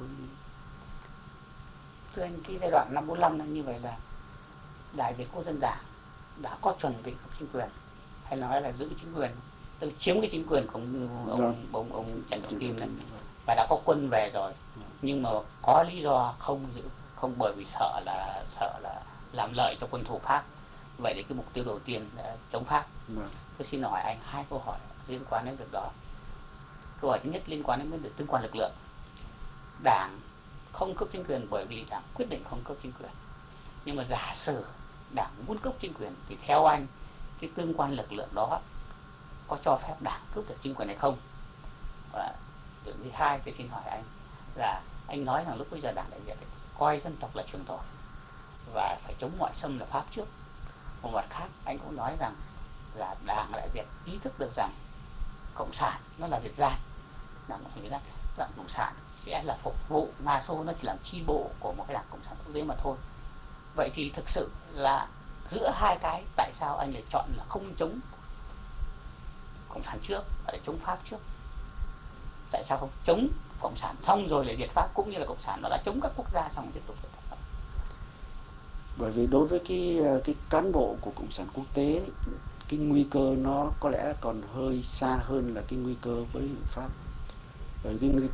[SPEAKER 1] Thưa anh, cái giai đoạn năm 45 như vậy là Đại Việt Quốc dân Đảng đã có chuẩn bị chính quyền, hay nói là giữ chính quyền, tức chiếm cái chính quyền của ông Trần Trọng Kim này, và đã có quân về rồi, nhưng mà có lý do không giữ, không, bởi vì sợ là làm lợi cho quân thù Pháp. Vậy thì cái mục tiêu đầu tiên là chống Pháp. Tôi xin hỏi anh 2 câu hỏi liên quan đến việc đó. Câu hỏi thứ nhất liên quan đến vấn đề tương quan lực lượng. Đảng không cấp chính quyền bởi vì Đảng quyết định không cấp chính quyền, nhưng mà giả sử Đảng muốn cấp chính quyền thì theo anh cái tương quan lực lượng đó có cho phép Đảng cướp được chính quyền hay không? Và thứ hai, tôi xin hỏi anh là anh nói rằng lúc bây giờ Đảng Đại Việt coi dân tộc là trường tồn và phải chống ngoại xâm là Pháp trước. Một mặt khác anh cũng nói rằng là Đảng Đại Việt ý thức được rằng cộng sản nó là Việt gian, Đảng cộng sản sẽ là phục vụ Nga Xô, nó chỉ làm chi bộ của một cái Đảng cộng sản quốc tế mà thôi. Vậy thì thực sự là giữa hai cái, tại sao anh lại chọn là không chống cộng sản trước và lại chống Pháp trước? Tại sao không chống cộng sản xong rồi lại diệt Pháp, cũng như là cộng sản nó đã chống các quốc gia xong rồi tiếp tục diệt Pháp?
[SPEAKER 2] Bởi vì đối với cái cán bộ của cộng sản quốc tế, cái nguy cơ nó có lẽ còn hơi xa hơn là cái nguy cơ với Pháp. Bởi cái nguy cơ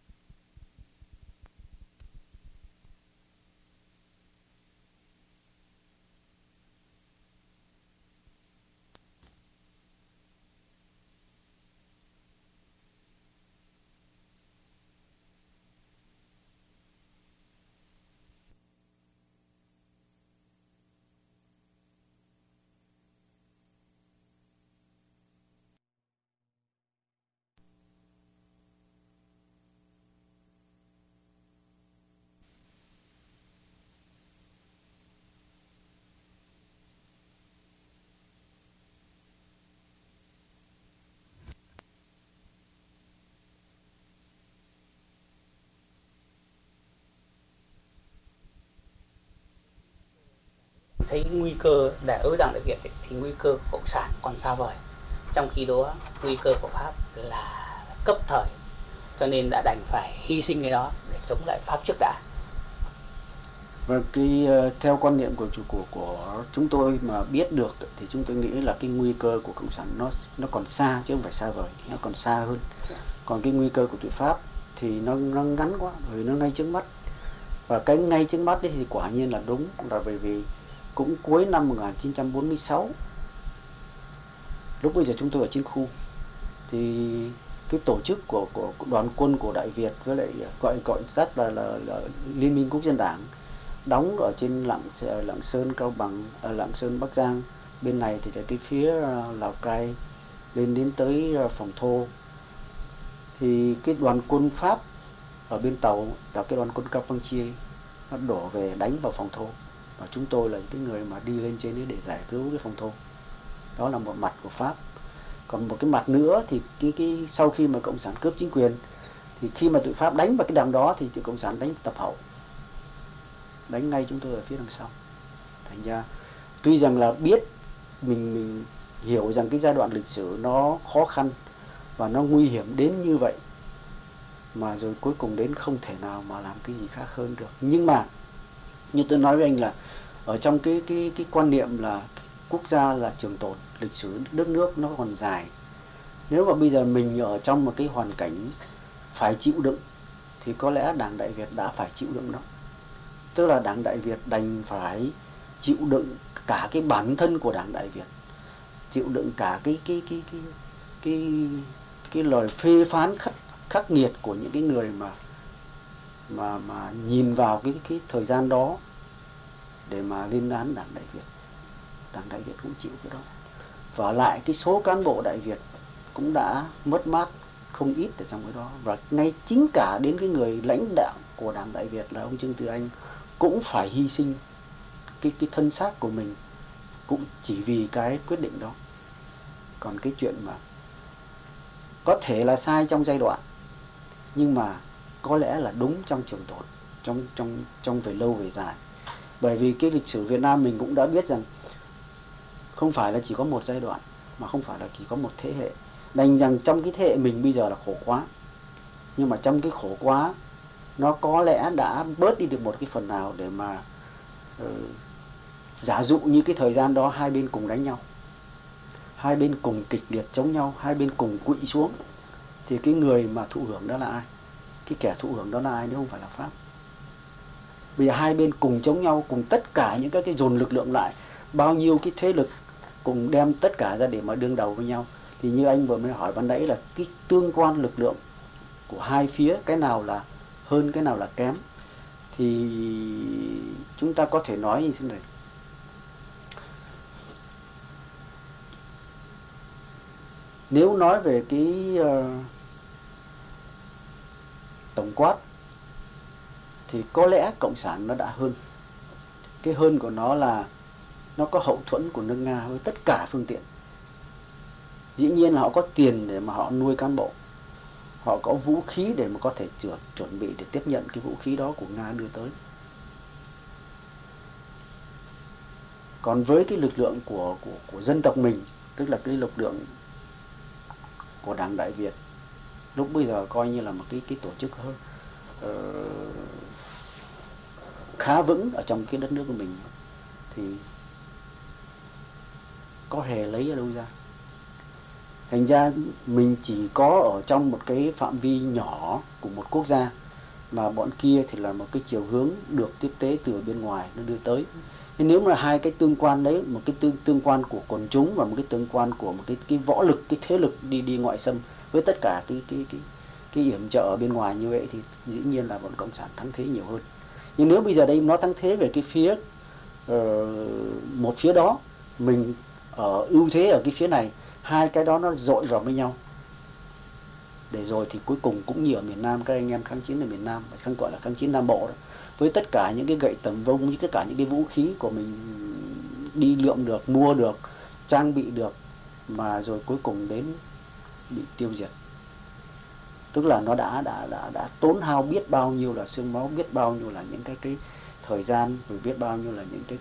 [SPEAKER 1] thấy nguy cơ để ở Đảng Đại Việt thì nguy cơ của cộng sản còn xa vời, trong khi đó nguy cơ của Pháp là cấp thời, cho nên đã đành phải hy sinh cái đó để chống lại Pháp trước đã.
[SPEAKER 2] Và theo quan niệm của chúng tôi mà biết được thì chúng tôi nghĩ là cái nguy cơ của cộng sản nó còn xa chứ không phải xa vời, nó còn xa hơn. Còn cái nguy cơ của tụi Pháp thì nó ngắn quá, bởi vì nó ngay trước mắt. Và cái ngay trước mắt đấy thì quả nhiên là đúng, là bởi vì cũng cuối năm 1946, lúc bây giờ chúng tôi ở chiến khu, thì cái tổ chức của đoàn quân của Đại Việt với lại gọi tắt là Liên minh Quốc dân Đảng đóng ở trên Lạng Sơn, Cao Bằng, Lạng Sơn, Bắc Giang. Bên này thì là cái phía Lào Cai lên đến tới Phòng Thô. Thì cái đoàn quân Pháp ở bên Tàu là cái đoàn quân Campuchia nó đổ về đánh vào Phòng Thô, và chúng tôi là cái người mà đi lên trên đấy để giải cứu cái Phòng Thô. Đó là một mặt của Pháp. Còn một cái mặt nữa thì cái sau khi mà cộng sản cướp chính quyền, thì khi mà tụi Pháp đánh vào cái đằng đó thì tụi cộng sản đánh tập hậu, đánh ngay chúng tôi ở phía đằng sau. Thành ra tuy rằng là biết mình hiểu rằng cái giai đoạn lịch sử nó khó khăn và nó nguy hiểm đến như vậy, mà rồi cuối cùng đến không thể nào mà làm cái gì khác hơn được. Nhưng mà như tôi nói với anh là ở trong cái quan niệm là quốc gia là trường tồn, lịch sử đất nước nó còn dài. Nếu mà bây giờ mình ở trong một cái hoàn cảnh phải chịu đựng thì có lẽ Đảng Đại Việt đã phải chịu đựng đó. Tức là Đảng Đại Việt đành phải chịu đựng cả cái bản thân của Đảng Đại Việt, chịu đựng cả cái lời phê phán khắc nghiệt của những cái người mà nhìn vào cái thời gian đó để mà lên án Đảng Đại Việt. Đảng Đại Việt cũng chịu cái đó. Và lại cái số cán bộ Đại Việt cũng đã mất mát không ít ở trong cái đó. Và ngay chính cả đến cái người lãnh đạo của Đảng Đại Việt là ông Trương Từ Anh cũng phải hy sinh cái thân xác của mình, cũng chỉ vì cái quyết định đó. Còn cái chuyện mà có thể là sai trong giai đoạn, nhưng mà có lẽ là đúng trong trường tồn, trong về lâu về dài. Bởi vì cái lịch sử Việt Nam mình cũng đã biết rằng không phải là chỉ có một giai đoạn, mà không phải là chỉ có một thế hệ. Đành rằng trong cái thế hệ mình bây giờ là khổ quá, nhưng mà trong cái khổ quá nó có lẽ đã bớt đi được một cái phần nào để mà giả dụ như cái thời gian đó hai bên cùng đánh nhau, hai bên cùng kịch liệt chống nhau, hai bên cùng quỵ xuống, thì cái người mà thụ hưởng đó là ai? Cái kẻ thụ hưởng đó là ai nếu không phải là Pháp? Bây giờ hai bên cùng chống nhau, cùng tất cả những cái dồn lực lượng lại, bao nhiêu cái thế lực cùng đem tất cả ra để mà đương đầu với nhau. Thì như anh vừa mới hỏi ban nãy là cái tương quan lực lượng của hai phía, cái nào là hơn, cái nào là kém, thì chúng ta có thể nói như thế này. Nếu nói về cái tổng quát thì có lẽ Cộng sản nó đã hơn. Cái hơn của nó là nó có hậu thuẫn của nước Nga với tất cả phương tiện. Dĩ nhiên là họ có tiền để mà họ nuôi cán bộ, họ có vũ khí để mà có thể chuẩn bị để tiếp nhận cái vũ khí đó của Nga đưa tới. Còn với cái lực lượng của dân tộc mình, tức là cái lực lượng của Đảng Đại Việt, lúc bây giờ coi như là một cái tổ chức hơn khá vững ở trong cái đất nước của mình, thì có hề lấy ở đâu ra. Thành ra mình chỉ có ở trong một cái phạm vi nhỏ của một quốc gia, mà bọn kia thì là một cái chiều hướng được tiếp tế từ bên ngoài nó đưa tới. Thế nếu mà hai cái tương quan đấy, một cái tương quan của quần chúng và một cái tương quan của một cái võ lực, cái thế lực đi ngoại xâm với tất cả cái yểm trợ ở bên ngoài như vậy, thì dĩ nhiên là bọn Cộng sản thắng thế nhiều hơn. Nhưng nếu bây giờ đây nó thắng thế về cái phía một phía đó, mình ở ưu thế ở cái phía này, hai cái đó nó dội vào với nhau, để rồi thì cuối cùng cũng như ở miền Nam, các anh em kháng chiến ở miền Nam, kháng gọi là kháng chiến Nam Bộ đó, với tất cả những cái gậy tầm vông, với tất cả những cái vũ khí của mình đi lượm được, mua được, trang bị được, mà rồi cuối cùng đến bị tiêu diệt. Tức là nó đã tốn hao biết bao nhiêu là xương máu, biết bao nhiêu là những cái thời gian, rồi biết bao nhiêu là những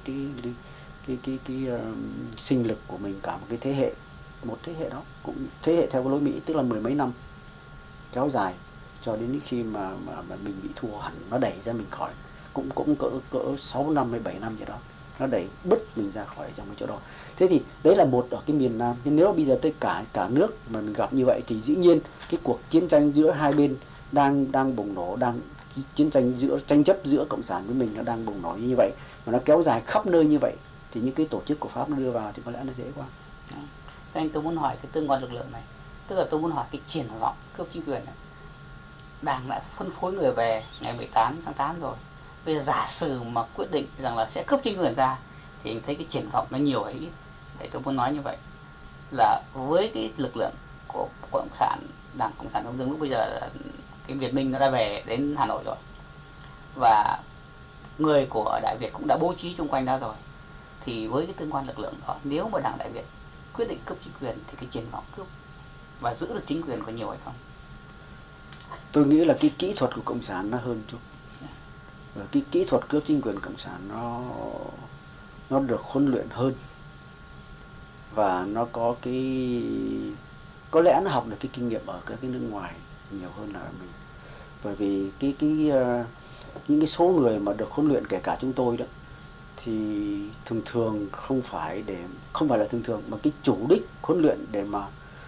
[SPEAKER 2] cái sinh lực của mình, cả một cái thế hệ, một thế hệ đó, cũng thế hệ theo cái lối Mỹ, tức là mười mấy năm kéo dài cho đến khi mà mình bị thua hẳn, nó đẩy ra mình khỏi, cũng cỡ 6 năm hay 7 năm gì đó, nó đẩy bứt mình ra khỏi trong cái chỗ đó. Thế thì đấy là một ở cái miền Nam. Nhưng nếu bây giờ tới cả nước mà mình gặp như vậy, thì dĩ nhiên cái cuộc chiến tranh giữa hai bên đang bùng nổ, chiến tranh tranh chấp giữa Cộng sản với mình nó đang bùng nổ như vậy, và nó kéo dài khắp nơi như vậy, thì những cái tổ chức của Pháp nó đưa vào thì có lẽ nó dễ quá.
[SPEAKER 1] Anh, tôi muốn hỏi cái tương quan lực lượng này, tức là tôi muốn hỏi cái triển vọng cướp chính quyền này. Đảng đã phân phối người về ngày 18 tháng 8 rồi. Bây giờ giả sử mà quyết định rằng là sẽ cướp chính quyền ra, thì anh thấy cái triển vọng nó nhiều hay ít? Để tôi muốn nói như vậy là với cái lực lượng của Cộng sản, Đảng Cộng sản Đông Dương lúc bây giờ, cái Việt Minh nó đã về đến Hà Nội rồi, và người của Đại Việt cũng đã bố trí xung quanh đó rồi, thì với cái tương quan lực lượng đó, nếu mà Đảng Đại Việt quyết định cướp chính quyền thì cái triển vọng cướp và giữ được chính quyền có nhiều hay không?
[SPEAKER 2] Tôi nghĩ là cái kỹ thuật của Cộng sản nó hơn chút. Và cái kỹ thuật cướp chính quyền Cộng sản nó được huấn luyện hơn, và nó có lẽ nó học được cái kinh nghiệm ở các cái nước ngoài nhiều hơn là mình. Bởi vì những cái số người mà được huấn luyện, kể cả chúng tôi đó, thì thường không phải là thường mà cái chủ đích huấn luyện để mà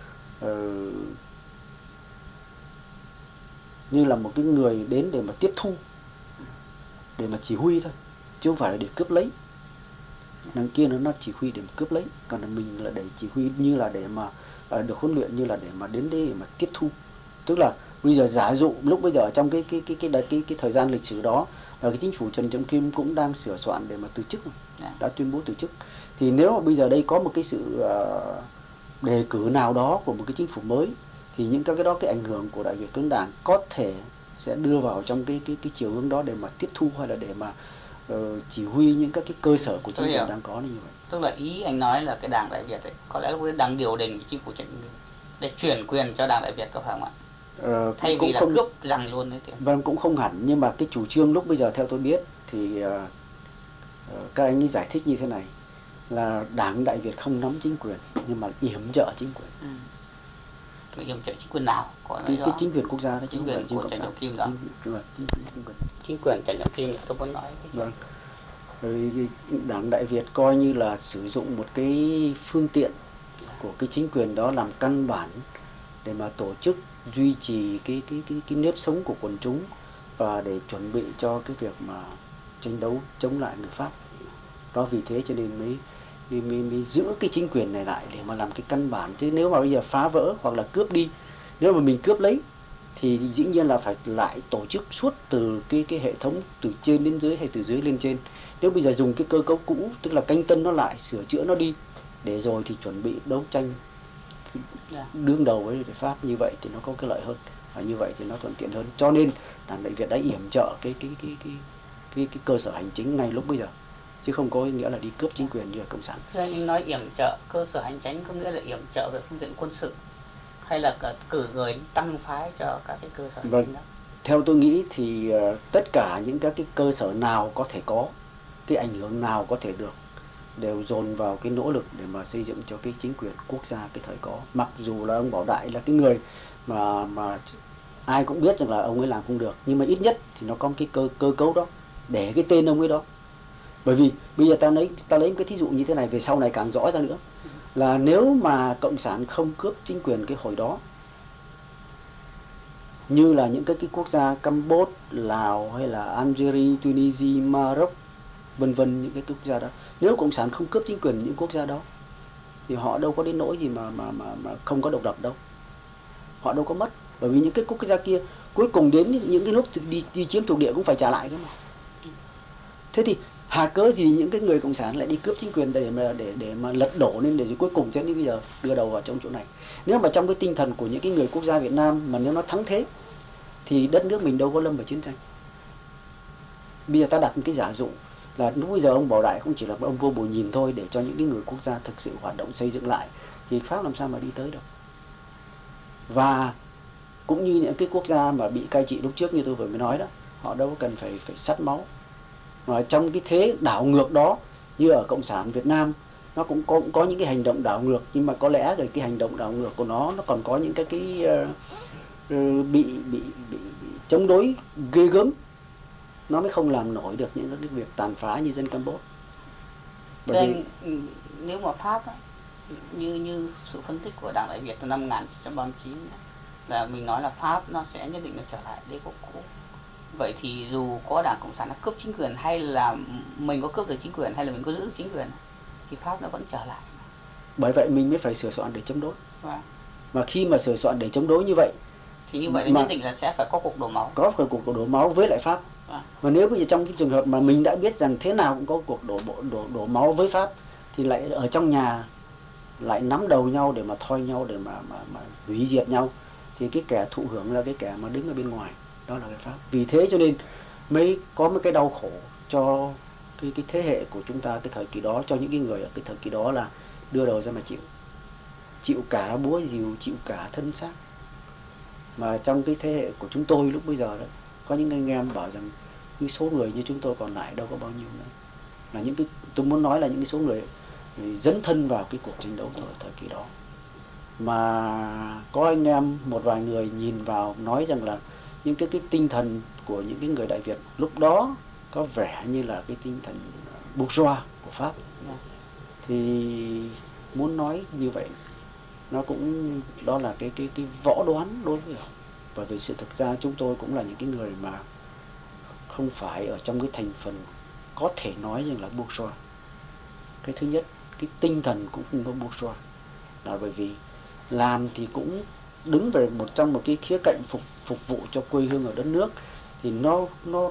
[SPEAKER 2] như là một cái người đến để mà tiếp thu, để mà chỉ huy thôi, chứ không phải là để cướp lấy. Đằng kia nó chỉ huy để mà cướp lấy, còn mình là để chỉ huy, như là để mà được huấn luyện, như là để mà đến đây để mà tiếp thu. Tức là bây giờ giả dụ lúc bây giờ trong cái thời gian lịch sử đó, cái chính phủ Trần Trọng Kim cũng đang sửa soạn để mà từ chức, đã tuyên bố từ chức. Thì nếu mà bây giờ đây có một cái sự đề cử nào đó của một cái chính phủ mới, thì những cái đó, cái ảnh hưởng của Đại Việt Cộng Đảng có thể sẽ đưa vào trong cái chiều hướng đó để mà tiếp thu, hay là để mà chỉ huy những các cái cơ sở của chính
[SPEAKER 1] Tôi
[SPEAKER 2] quyền
[SPEAKER 1] hiểu.
[SPEAKER 2] đang có như vậy.
[SPEAKER 1] Tức là ý anh nói là cái Đảng Đại Việt ấy, có lẽ lúc đấy đang điều đình chính phủ để chuyển quyền cho Đảng Đại Việt có phải không ạ? Thay vì là cướp giành luôn đấy kìa.
[SPEAKER 2] Vâng, cũng không hẳn, nhưng mà cái chủ trương lúc bây giờ theo tôi biết thì các anh ấy giải thích như thế này, là Đảng Đại Việt không nắm chính quyền nhưng mà yểm trợ chính quyền.
[SPEAKER 1] Yểm trợ chính quyền nào?
[SPEAKER 2] Cái chính quyền quốc gia đó,
[SPEAKER 1] chính quyền của Trần Trọng Kim đó. Chính quyền Trần Trọng Kim tôi muốn nói.
[SPEAKER 2] Vâng. Rồi Đảng Đại Việt coi như là sử dụng một cái phương tiện của cái chính quyền đó làm căn bản để mà tổ chức duy trì cái nếp sống của quần chúng và để chuẩn bị cho cái việc mà tranh đấu chống lại người Pháp. Đó, vì thế cho nên mới giữ cái chính quyền này lại để mà làm cái căn bản. Chứ nếu mà bây giờ phá vỡ hoặc là cướp đi, nếu mà mình cướp lấy thì dĩ nhiên là phải lại tổ chức suốt từ cái hệ thống từ trên đến dưới hay từ dưới lên trên. Nếu bây giờ dùng cái cơ cấu cũ, tức là canh tân nó lại, sửa chữa nó đi, để rồi thì chuẩn bị đấu tranh đương đầu với người Pháp, như vậy thì nó có cái lợi hơn, và như vậy thì nó thuận tiện hơn. Cho nên Đảng Đại Việt đã yểm trợ cái cơ sở hành chính ngay lúc bây giờ, chứ không có nghĩa là đi cướp chính quyền như là cộng sản.
[SPEAKER 1] Anh nói yểm trợ cơ sở hành chính có nghĩa là yểm trợ về phương diện quân sự hay là cử người tăng phái cho các cái cơ sở hành chính đó?
[SPEAKER 2] Theo tôi nghĩ thì tất cả những các cái cơ sở nào có thể có, cái ảnh hưởng nào có thể được, đều dồn vào cái nỗ lực để mà xây dựng cho cái chính quyền quốc gia cái thời có. Mặc dù là ông Bảo Đại là cái người mà ai cũng biết rằng là ông ấy làm không được, nhưng mà ít nhất thì nó có cái cơ cấu đó để cái tên ông ấy đó. Bởi vì bây giờ ta lấy một cái thí dụ như thế này, về sau này càng rõ ra nữa, là nếu mà cộng sản không cướp chính quyền cái hồi đó, như là những cái quốc gia Campuchia, Lào hay là Algeria, Tunisia, Maroc, vân vân, những cái quốc gia đó, nếu cộng sản không cướp chính quyền những quốc gia đó thì họ đâu có đến nỗi gì mà không có độc lập đâu, họ đâu có mất. Bởi vì những cái quốc gia kia cuối cùng đến những cái lúc đi chiếm thuộc địa cũng phải trả lại cơ mà. Thế thì hà cớ gì những cái người cộng sản lại đi cướp chính quyền để mà lật đổ lên, để rồi cuối cùng cho đến bây giờ đưa đầu vào trong chỗ này. Nếu mà trong cái tinh thần của những cái người quốc gia Việt Nam mà nếu nó thắng thế thì đất nước mình đâu có lâm vào chiến tranh. Bây giờ ta đặt một cái giả dụ là lúc bây giờ ông Bảo Đại không chỉ là ông vua bồi nhìn thôi, để cho những cái người quốc gia thực sự hoạt động xây dựng lại, thì Pháp làm sao mà đi tới được. Và cũng như những cái quốc gia mà bị cai trị lúc trước như tôi vừa mới nói đó, họ đâu có cần phải sắt máu. Mà trong cái thế đảo ngược đó, như ở cộng sản Việt Nam, nó cũng có những cái hành động đảo ngược, nhưng mà có lẽ rồi cái hành động đảo ngược của nó còn có những cái bị chống đối ghê gớm, nó mới không làm nổi được những cái việc tàn phá như dân Campuchia.
[SPEAKER 1] Bởi vì nếu mà Pháp á, như sự phân tích của Đảng Đại Việt từ năm 1939 là mình nói là Pháp nó sẽ nhất định nó trở lại đế quốc cũ. Vậy thì dù có Đảng Cộng sản nó cướp chính quyền, hay là mình có cướp được chính quyền, hay là mình có giữ được chính quyền, thì Pháp nó vẫn trở lại.
[SPEAKER 2] Bởi vậy mình mới phải sửa soạn để chống đối. Mà khi mà sửa soạn để chống đối như vậy
[SPEAKER 1] thì như vậy là nhất định là sẽ phải có cuộc đổ máu.
[SPEAKER 2] Có cuộc đổ máu với lại Pháp. Và nếu bây giờ trong cái trường hợp mà mình đã biết rằng thế nào cũng có cuộc đổ máu với Pháp, thì lại ở trong nhà lại nắm đầu nhau để mà thoi nhau, để mà hủy diệt nhau, thì cái kẻ thụ hưởng là cái kẻ mà đứng ở bên ngoài, đó là cái Pháp. Vì thế cho nên mới có một cái đau khổ cho cái thế hệ của chúng ta cái thời kỳ đó, cho những cái người ở cái thời kỳ đó là đưa đầu ra mà chịu cả búa rìu, chịu cả thân xác. Mà trong cái thế hệ của chúng tôi lúc bây giờ đó, có những anh em bảo rằng cái số người như chúng tôi còn lại đâu có bao nhiêu nữa, là những cái tôi muốn nói là những cái số người dấn thân vào cái cuộc tranh đấu ở thời kỳ đó. Mà có anh em một vài người nhìn vào nói rằng là những cái tinh thần của những cái người Đại Việt lúc đó có vẻ như là cái tinh thần bourgeois của Pháp. Thì muốn nói như vậy, nó cũng đó là cái võ đoán đối với họ. Bởi vì sự thực ra chúng tôi cũng là những cái người mà không phải ở trong cái thành phần có thể nói rằng là bourgeois. Cái thứ nhất, cái tinh thần cũng không có bourgeois, là bởi vì làm thì cũng đứng về trong một cái khía cạnh phục vụ cho quê hương ở đất nước. Thì nó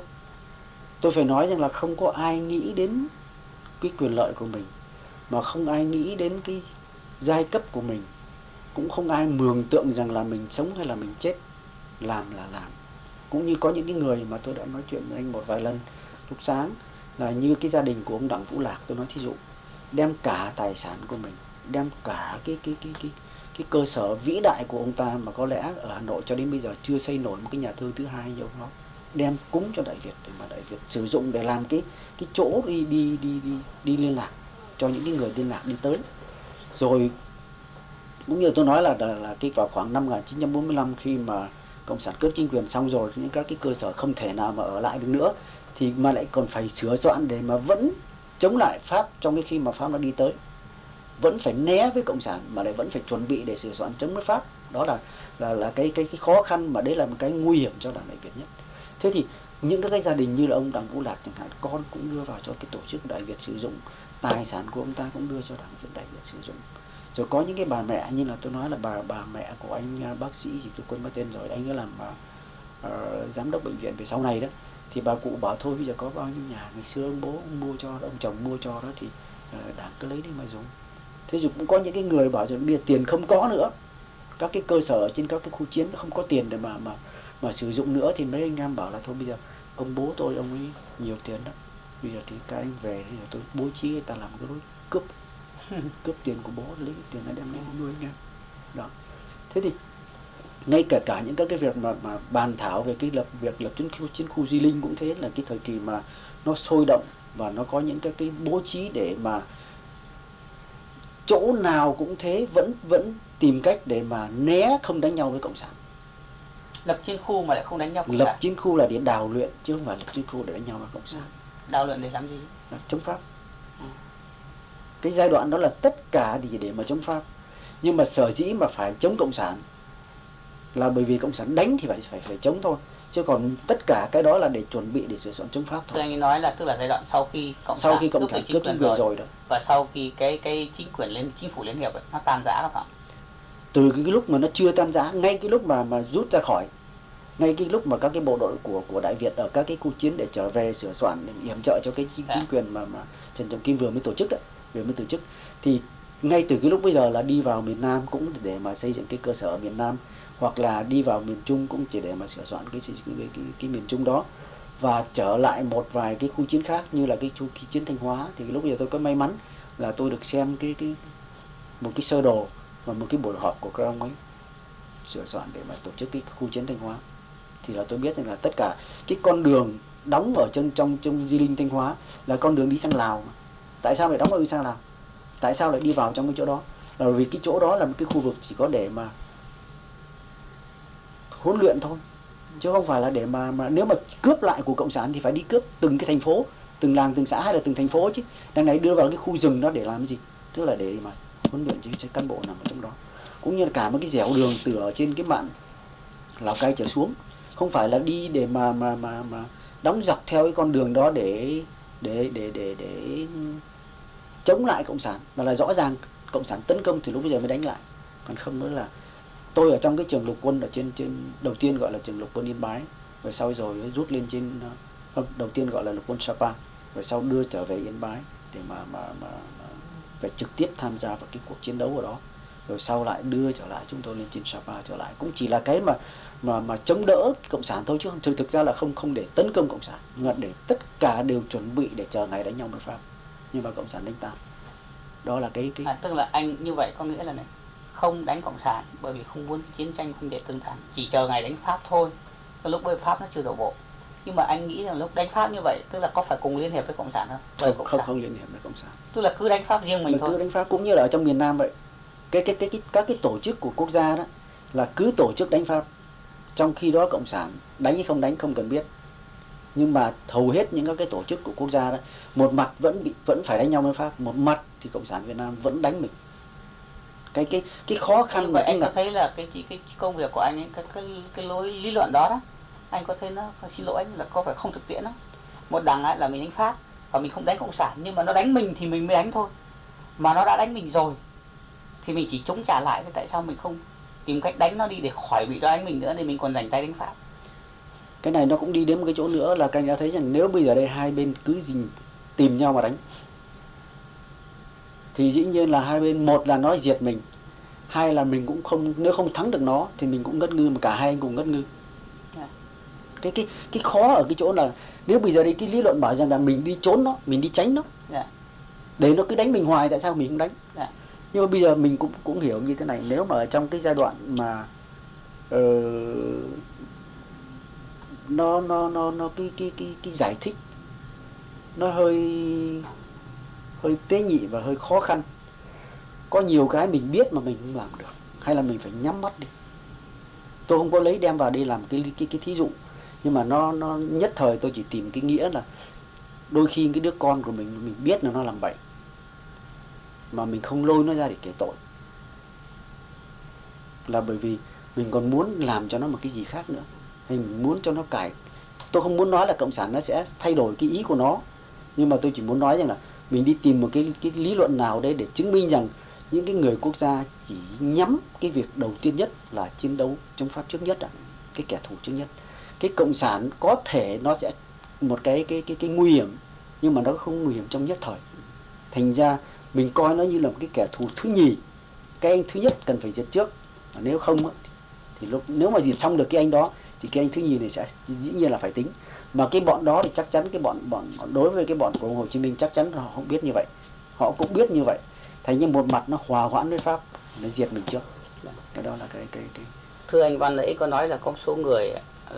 [SPEAKER 2] tôi phải nói rằng là không có ai nghĩ đến cái quyền lợi của mình, mà không ai nghĩ đến cái giai cấp của mình, cũng không ai mường tượng rằng là mình sống hay là mình chết. Làm là làm. Cũng như có những cái người mà tôi đã nói chuyện với anh một vài lần lúc sáng, là như cái gia đình của ông Đặng Vũ Lạc, tôi nói thí dụ, đem cả tài sản của mình, đem cả cái cơ sở vĩ đại của ông ta mà có lẽ ở Hà Nội cho đến bây giờ chưa xây nổi một cái nhà thơ thứ hai như ông đó, đem cúng cho Đại Việt để mà Đại Việt sử dụng để làm cái chỗ đi liên lạc cho những cái người liên lạc đi tới. Rồi cũng như tôi nói là cái vào khoảng năm 1945 khi mà cộng sản cướp chính quyền xong rồi, những các cái cơ sở không thể nào mà ở lại được nữa, thì mà lại còn phải sửa soạn để mà vẫn chống lại Pháp trong cái khi mà Pháp nó đi tới, vẫn phải né với cộng sản mà lại vẫn phải chuẩn bị để sửa soạn chống với Pháp. Đó là cái khó khăn, mà đấy là một cái nguy hiểm cho Đảng Đại Việt nhất. Thế thì những cái gia đình như là ông Đặng Vũ Lạc chẳng hạn, con cũng đưa vào cho cái tổ chức Đại Việt sử dụng, tài sản của ông ta cũng đưa cho Đảng Đại Việt sử dụng. Rồi có những cái bà mẹ như là tôi nói là bà mẹ của anh bác sĩ gì tôi quên mất tên rồi, anh ấy làm giám đốc bệnh viện về sau này đó, thì bà cụ bảo thôi bây giờ có bao nhiêu nhà ngày xưa ông bố ông mua cho, ông chồng mua cho đó, thì Đảng cứ lấy đi mà dùng. Thế rồi cũng có những cái người bảo rằng bây giờ tiền không có nữa, các cái cơ sở trên các cái khu chiến không có tiền để mà sử dụng nữa, thì mấy anh em bảo là thôi bây giờ ông bố tôi ông ấy nhiều tiền đó, bây giờ thì các anh về thì tôi bố trí người ta làm cái đối cướp tiền của bố, lấy cái tiền này đem lên nuôi anh em đó. Thế thì ngay cả những các cái việc mà bàn thảo về cái việc lập chiến khu Di Linh cũng thế, là cái thời kỳ mà nó sôi động và nó có những cái bố trí để mà chỗ nào cũng thế vẫn tìm cách để mà né không đánh nhau với cộng sản.
[SPEAKER 1] Lập chiến khu mà lại không đánh nhau cộng sản.
[SPEAKER 2] Lập chiến khu là để đào luyện chứ không phải lập chiến khu để đánh nhau với cộng sản.
[SPEAKER 1] Đào luyện để làm gì?
[SPEAKER 2] Là chống Pháp. Cái giai đoạn đó là tất cả để mà chống Pháp. Nhưng mà sở dĩ mà phải chống cộng sản là bởi vì cộng sản đánh thì phải chống thôi, chứ còn tất cả cái đó là để chuẩn bị để sử dụng chống Pháp thôi.
[SPEAKER 1] Tôi anh nói là tức là giai đoạn sau khi cộng sản
[SPEAKER 2] cướp chính quyền rồi đó,
[SPEAKER 1] và sau khi cái chính phủ liên hiệp ấy, nó tan rã đó.
[SPEAKER 2] Từ cái lúc mà nó chưa tan rã, ngay cái lúc mà rút ra khỏi, ngay cái lúc mà các cái bộ đội của Đại Việt ở các cái khu chiến để trở về sửa soạn để yểm trợ cho cái chính quyền mà Trần Trọng Kim vừa mới tổ chức, thì ngay từ cái lúc bây giờ là đi vào miền Nam cũng để mà xây dựng cái cơ sở ở miền Nam, hoặc là đi vào miền Trung cũng chỉ để mà sửa soạn cái miền Trung đó, và trở lại một vài cái khu chiến khác như là cái khu chiến Thanh Hóa. Thì lúc bây giờ tôi có may mắn là tôi được xem một cái sơ đồ và một cái buổi họp của các ông ấy sửa soạn để mà tổ chức cái khu chiến Thanh Hóa, thì là tôi biết rằng là tất cả cái con đường đóng ở trong Di Linh Thanh Hóa là con đường đi sang Lào. Tại sao lại đóng đi sang Lào? Tại sao lại đi vào trong cái chỗ đó? Là vì cái chỗ đó là một cái khu vực chỉ có để mà huấn luyện thôi, chứ không phải là để mà nếu mà cướp lại của cộng sản thì phải đi cướp từng cái thành phố, từng làng từng xã hay là từng thành phố chứ. Đằng này đưa vào cái khu rừng đó để làm cái gì? Tức là để mà huấn luyện cho cán bộ nằm ở trong đó. Cũng như là cả một cái dẻo đường từ ở trên cái mạn Lào Cai trở xuống, không phải là đi để mà đóng dọc theo cái con đường đó để chống lại cộng sản, mà là rõ ràng cộng sản tấn công thì lúc bây giờ mới đánh lại. Còn không nữa là tôi ở trong cái trường lục quân ở trên đầu tiên gọi là trường lục quân Yên Bái, rồi sau rồi rút lên trên đầu tiên gọi là lục quân Sapa, rồi sau đưa trở về Yên Bái để mà phải trực tiếp tham gia vào cái cuộc chiến đấu ở đó, rồi sau lại đưa trở lại chúng tôi lên trên Sapa trở lại, cũng chỉ là cái mà chống đỡ cộng sản thôi, chứ thực ra là không để tấn công cộng sản, mà để tất cả đều chuẩn bị để chờ ngày đánh nhau với Pháp, nhưng mà cộng sản đánh tan. Đó là cái
[SPEAKER 1] tức là anh như vậy có nghĩa là này, không đánh cộng sản bởi vì không muốn chiến tranh không để tương thản, chỉ chờ ngày đánh Pháp thôi. Cái lúc bây Pháp nó chưa đổ bộ, nhưng mà anh nghĩ rằng lúc đánh Pháp như vậy tức là có phải cùng liên hiệp với cộng sản không?
[SPEAKER 2] Không liên hiệp với cộng sản,
[SPEAKER 1] tức là cứ đánh Pháp riêng mình thôi.
[SPEAKER 2] Cứ đánh Pháp, cũng như là ở trong miền Nam vậy. Các cái tổ chức của quốc gia đó là cứ tổ chức đánh Pháp, trong khi đó cộng sản đánh hay không đánh không cần biết, nhưng mà hầu hết những các cái tổ chức của quốc gia đó một mặt vẫn phải đánh nhau với Pháp, một mặt thì cộng sản Việt Nam vẫn đánh mình. Cái khó khăn
[SPEAKER 1] nhưng
[SPEAKER 2] mà
[SPEAKER 1] anh có thấy là cái công việc của anh ấy, cái lối lý luận đó anh có thấy nó, xin lỗi anh, là có phải không thực tiễn không? Một đằng ấy là mình đánh Pháp và mình không đánh cộng sản, nhưng mà nó đánh mình thì mình mới đánh thôi, mà nó đã đánh mình rồi thì mình chỉ chống trả lại. Tại sao mình không tìm cách đánh nó đi để khỏi bị nó đánh mình nữa, thì mình còn dành tay đánh Pháp?
[SPEAKER 2] Cái này nó cũng đi đến một cái chỗ nữa là các anh đã thấy rằng nếu bây giờ đây hai bên cứ tìm nhau mà đánh thì dĩ nhiên là hai bên, một là nó diệt mình, hai là mình cũng không, nếu không thắng được nó thì mình cũng ngất ngư, mà cả hai anh cùng ngất ngư. Cái khó ở cái chỗ là nếu bây giờ đây cái lý luận bảo rằng là mình đi trốn nó, mình đi tránh nó, để nó cứ đánh mình hoài, tại sao mình không đánh? Nhưng mà bây giờ mình cũng hiểu như thế này, nếu mà ở trong cái giai đoạn mà nó cái giải thích nó hơi tế nhị và hơi khó khăn, có nhiều cái mình biết mà mình không làm được, hay là mình phải nhắm mắt đi. Tôi không có lấy đem vào đây làm cái thí dụ, nhưng mà nó nhất thời tôi chỉ tìm cái nghĩa là đôi khi cái đứa con của mình biết là nó làm bậy mà mình không lôi nó ra để kể tội, là bởi vì mình còn muốn làm cho nó một cái gì khác nữa, hay mình muốn cho nó cải. Tôi không muốn nói là cộng sản nó sẽ thay đổi cái ý của nó, nhưng mà tôi chỉ muốn nói rằng là mình đi tìm một cái lý luận nào đấy để chứng minh rằng những cái người quốc gia chỉ nhắm cái việc đầu tiên nhất là chiến đấu chống Pháp trước nhất, cái kẻ thù trước nhất. Cái cộng sản có thể nó sẽ một cái nguy hiểm, nhưng mà nó không nguy hiểm trong nhất thời. Thành ra mình coi nó như là một cái kẻ thù thứ nhì, cái anh thứ nhất cần phải diệt trước. Nếu không thì nếu mà diệt xong được cái anh đó thì cái anh thứ nhì này sẽ dĩ nhiên là phải tính. Mà cái bọn đó thì chắc chắn cái bọn đối với cái bọn của Hồ Chí Minh chắc chắn họ không biết như vậy, họ cũng biết như vậy. Thành như một mặt nó hòa hoãn với Pháp, nó diệt mình trước. Cái đó là cái
[SPEAKER 1] Thưa anh Văn, nãy có nói là có một số người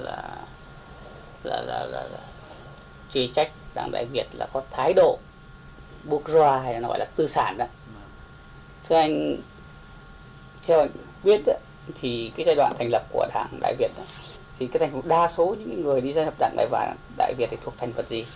[SPEAKER 1] là chỉ trách Đảng Đại Việt là có thái độ bourgeois, hay nó gọi là tư sản đó. Thưa anh, theo anh biết đó, thì cái giai đoạn thành lập của Đảng Đại Việt đó, thì cái thành đa số những người đi gia nhập Đảng Đại Việt thì thuộc thành phần gì?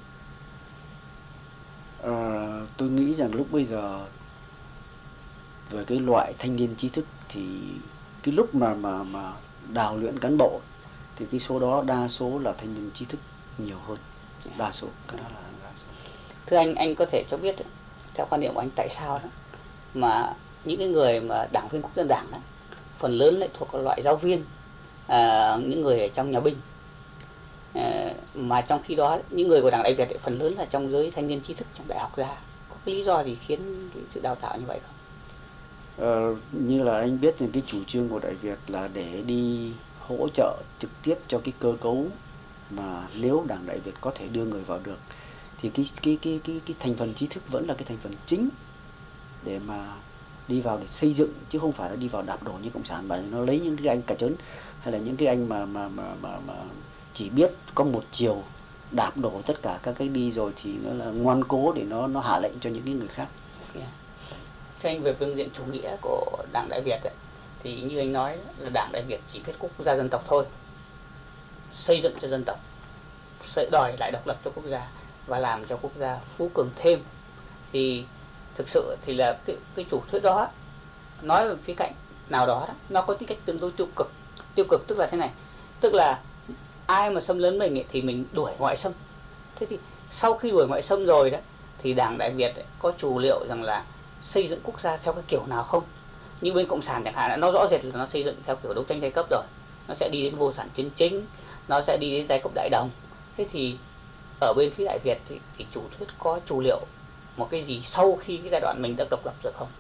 [SPEAKER 2] Tôi nghĩ rằng lúc bây giờ về cái loại thanh niên trí thức thì cái lúc mà đào luyện cán bộ thì cái số đó đa số là thanh niên trí thức nhiều hơn, đa số, cái đó là đa số.
[SPEAKER 1] Thưa anh có thể cho biết theo quan niệm của anh tại sao đó mà những cái người mà đảng viên quốc dân đảng đó, phần lớn lại thuộc loại giáo viên, những người ở trong nhà binh, mà trong khi đó những người của Đảng Đại Việt ấy, phần lớn là trong giới thanh niên trí thức trong đại học ra, có cái lý do gì khiến cái sự đào tạo như vậy không?
[SPEAKER 2] Như là anh biết thì cái chủ trương của Đại Việt là để đi hỗ trợ trực tiếp cho cái cơ cấu mà nếu Đảng Đại Việt có thể đưa người vào được thì cái thành phần trí thức vẫn là cái thành phần chính để mà đi vào để xây dựng, chứ không phải là đi vào đạp đổ như cộng sản, bởi nó lấy những cái anh cà trớn hay là những cái anh mà chỉ biết có một chiều đạp đổ tất cả các cái đi rồi thì nó là ngoan cố để nó hạ lệnh cho những cái người khác.
[SPEAKER 1] Thưa anh, về phương diện chủ nghĩa của Đảng Đại Việt ấy, thì như anh nói là Đảng Đại Việt chỉ biết quốc gia dân tộc thôi, xây dựng cho dân tộc, đòi lại độc lập cho quốc gia và làm cho quốc gia phú cường thêm. Thì thực sự thì là cái chủ thuyết đó nói về phía cạnh nào đó, nó có tính cách tương đối tiêu cực. Tiêu cực tức là thế này, tức là ai mà xâm lấn mình ấy, thì mình đuổi ngoại xâm. Thế thì sau khi đuổi ngoại xâm rồi đó thì Đảng Đại Việt ấy, có chủ liệu rằng là xây dựng quốc gia theo cái kiểu nào không? Như bên cộng sản chẳng hạn, nó rõ rệt là nó xây dựng theo kiểu đấu tranh giai cấp rồi, nó sẽ đi đến vô sản chuyên chính, nó sẽ đi đến giai cấp đại đồng. Thế thì ở bên phía Đại Việt thì chủ thuyết có chủ liệu một cái gì sau khi cái giai đoạn mình đã độc lập rồi không?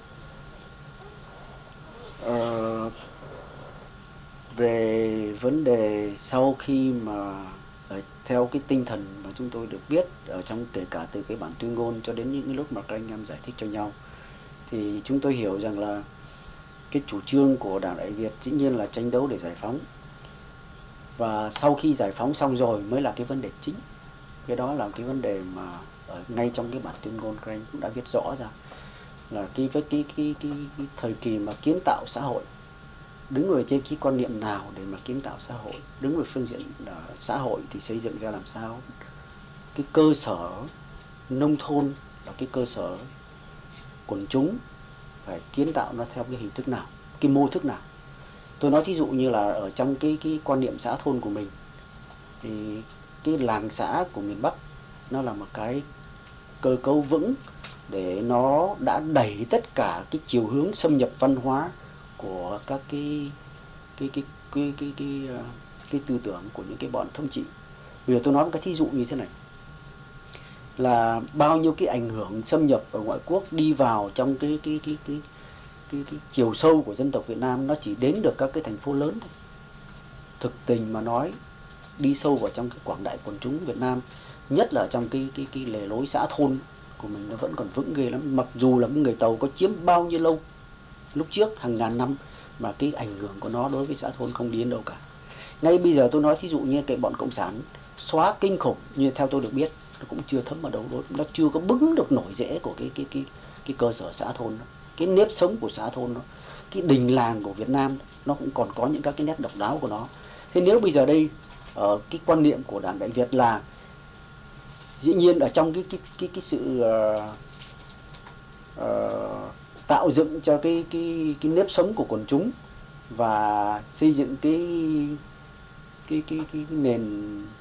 [SPEAKER 2] Về vấn đề sau khi mà theo cái tinh thần mà chúng tôi được biết ở trong kể cả từ cái bản tuyên ngôn cho đến những lúc mà các anh em giải thích cho nhau, thì chúng tôi hiểu rằng là cái chủ trương của Đảng Đại Việt dĩ nhiên là tranh đấu để giải phóng, và sau khi giải phóng xong rồi mới là cái vấn đề chính. Cái đó là cái vấn đề mà ở ngay trong cái bản tuyên ngôn các anh cũng đã viết rõ ra, là cái thời kỳ mà kiến tạo xã hội, đứng về trên cái quan niệm nào để mà kiến tạo xã hội, đứng về phương diện xã hội thì xây dựng ra làm sao, cái cơ sở nông thôn là cái cơ sở quần chúng phải kiến tạo nó theo cái hình thức nào, cái mô thức nào. Tôi nói thí dụ như là ở trong cái quan niệm xã thôn của mình thì cái làng xã của miền Bắc nó là một cái cơ cấu vững để nó đã đẩy tất cả cái chiều hướng xâm nhập văn hóa của các cái tư tưởng của những cái bọn thống trị. Bây giờ tôi nói một cái thí dụ như thế này, là bao nhiêu cái ảnh hưởng xâm nhập ở ngoại quốc đi vào trong cái chiều sâu của dân tộc Việt Nam, nó chỉ đến được các cái thành phố lớn thôi. Thực tình mà nói đi sâu vào trong cái quảng đại quần chúng Việt Nam, nhất là trong cái lề lối xã thôn của mình nó vẫn còn vững ghê lắm. Mặc dù là cái người Tàu có chiếm bao nhiêu lâu lúc trước, hàng ngàn năm, mà cái ảnh hưởng của nó đối với xã thôn không đi đến đâu cả. Ngay bây giờ tôi nói thí dụ như cái bọn cộng sản xóa kinh khủng, như theo tôi được biết, nó cũng chưa thấm vào đâu, nó chưa có bứng được nổi rễ của cái cơ sở xã thôn đó, cái nếp sống của xã thôn đó, cái đình làng của Việt Nam nó cũng còn có những các cái nét độc đáo của nó. Thế nếu bây giờ đây cái quan niệm của Đảng Đại Việt là dĩ nhiên ở trong cái sự tạo dựng cho cái nếp sống của quần chúng và xây dựng cái nền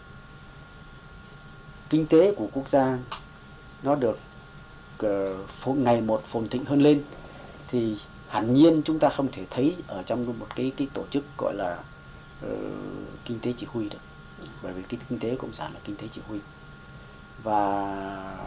[SPEAKER 2] kinh tế của quốc gia nó được ngày một phồn thịnh hơn lên, thì hẳn nhiên chúng ta không thể thấy ở trong một cái tổ chức gọi là kinh tế chỉ huy được, bởi vì cái kinh tế cộng sản là kinh tế chỉ huy. Và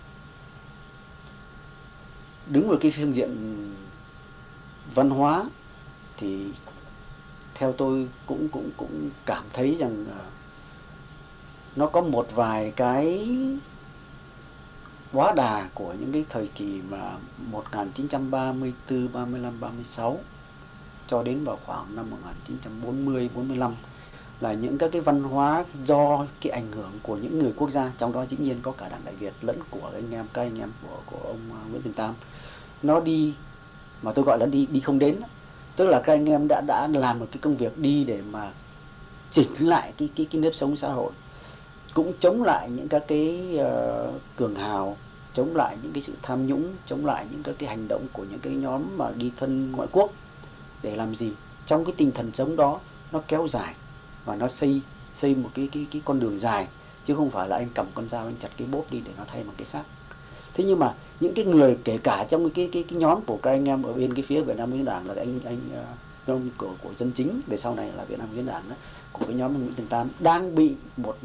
[SPEAKER 2] đứng vào cái phương diện văn hóa thì theo tôi cũng cảm thấy rằng nó có một vài cái quá đà của những cái thời kỳ mà 1934, 35, 36 cho đến vào khoảng năm 1940, 45 là những các cái văn hóa do cái ảnh hưởng của những người quốc gia, trong đó dĩ nhiên có cả Đảng Đại Việt lẫn của các anh em của ông Nguyễn Bình Tam, nó đi mà tôi gọi là đi không đến. Tức là các anh em đã làm một cái công việc đi để mà chỉnh lại cái nếp sống xã hội, cũng chống lại những các cái cường hào, chống lại những cái sự tham nhũng, chống lại những các cái hành động của những cái nhóm mà đi thân ngoại quốc. Để làm gì? Trong cái tinh thần sống đó nó kéo dài và nó xây một cái con đường dài, chứ không phải là anh cầm con dao anh chặt cái bốp đi để nó thay một cái khác. Thế nhưng mà những cái người kể cả trong cái nhóm của các anh em ở bên cái phía Việt Nam Dân Đảng là anh nhóm của Dân Chính, về sau này là Việt Nam Dân Đảng đó, của cái nhóm Nguyễn Bình Tam đang bị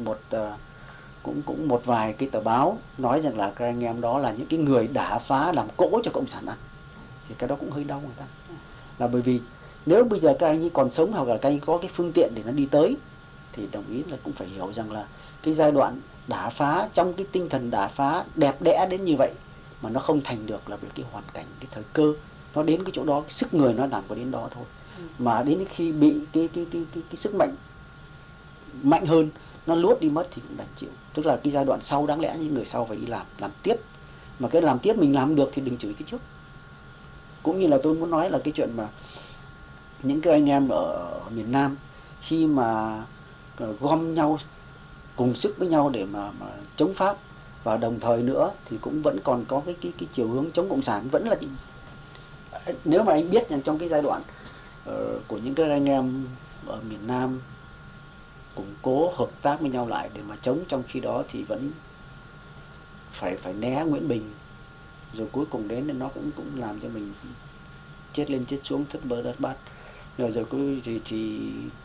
[SPEAKER 2] cũng một vài cái tờ báo nói rằng là các anh em đó là những cái người đả phá làm cỗ cho cộng sản ăn. Thì cái đó cũng hơi đau người ta, là bởi vì nếu bây giờ các anh ấy còn sống hoặc là các anh có cái phương tiện để nó đi tới thì đồng ý là cũng phải hiểu rằng là cái giai đoạn đả phá trong cái tinh thần đả phá đẹp đẽ đến như vậy mà nó không thành được là vì cái hoàn cảnh, cái thời cơ nó đến cái chỗ đó, cái sức người nó làm có đến đó thôi. Mà đến khi bị cái sức mạnh hơn nó luốt đi mất thì cũng đành chịu. Tức là cái giai đoạn sau đáng lẽ những người sau phải đi làm tiếp, mà cái làm tiếp mình làm được thì đừng chửi cái trước. Cũng như là tôi muốn nói là cái chuyện mà những cái anh em ở miền Nam khi mà gom nhau cùng sức với nhau để mà chống Pháp, và đồng thời nữa thì cũng vẫn còn có cái chiều hướng chống cộng sản, vẫn là nếu mà anh biết rằng trong cái giai đoạn của những cái anh em ở miền Nam củng cố hợp tác với nhau lại để mà chống, trong khi đó thì vẫn phải né Nguyễn Bình, rồi cuối cùng đến thì nó cũng làm cho mình chết lên chết xuống, thất bơ đất bát, rồi cuối thì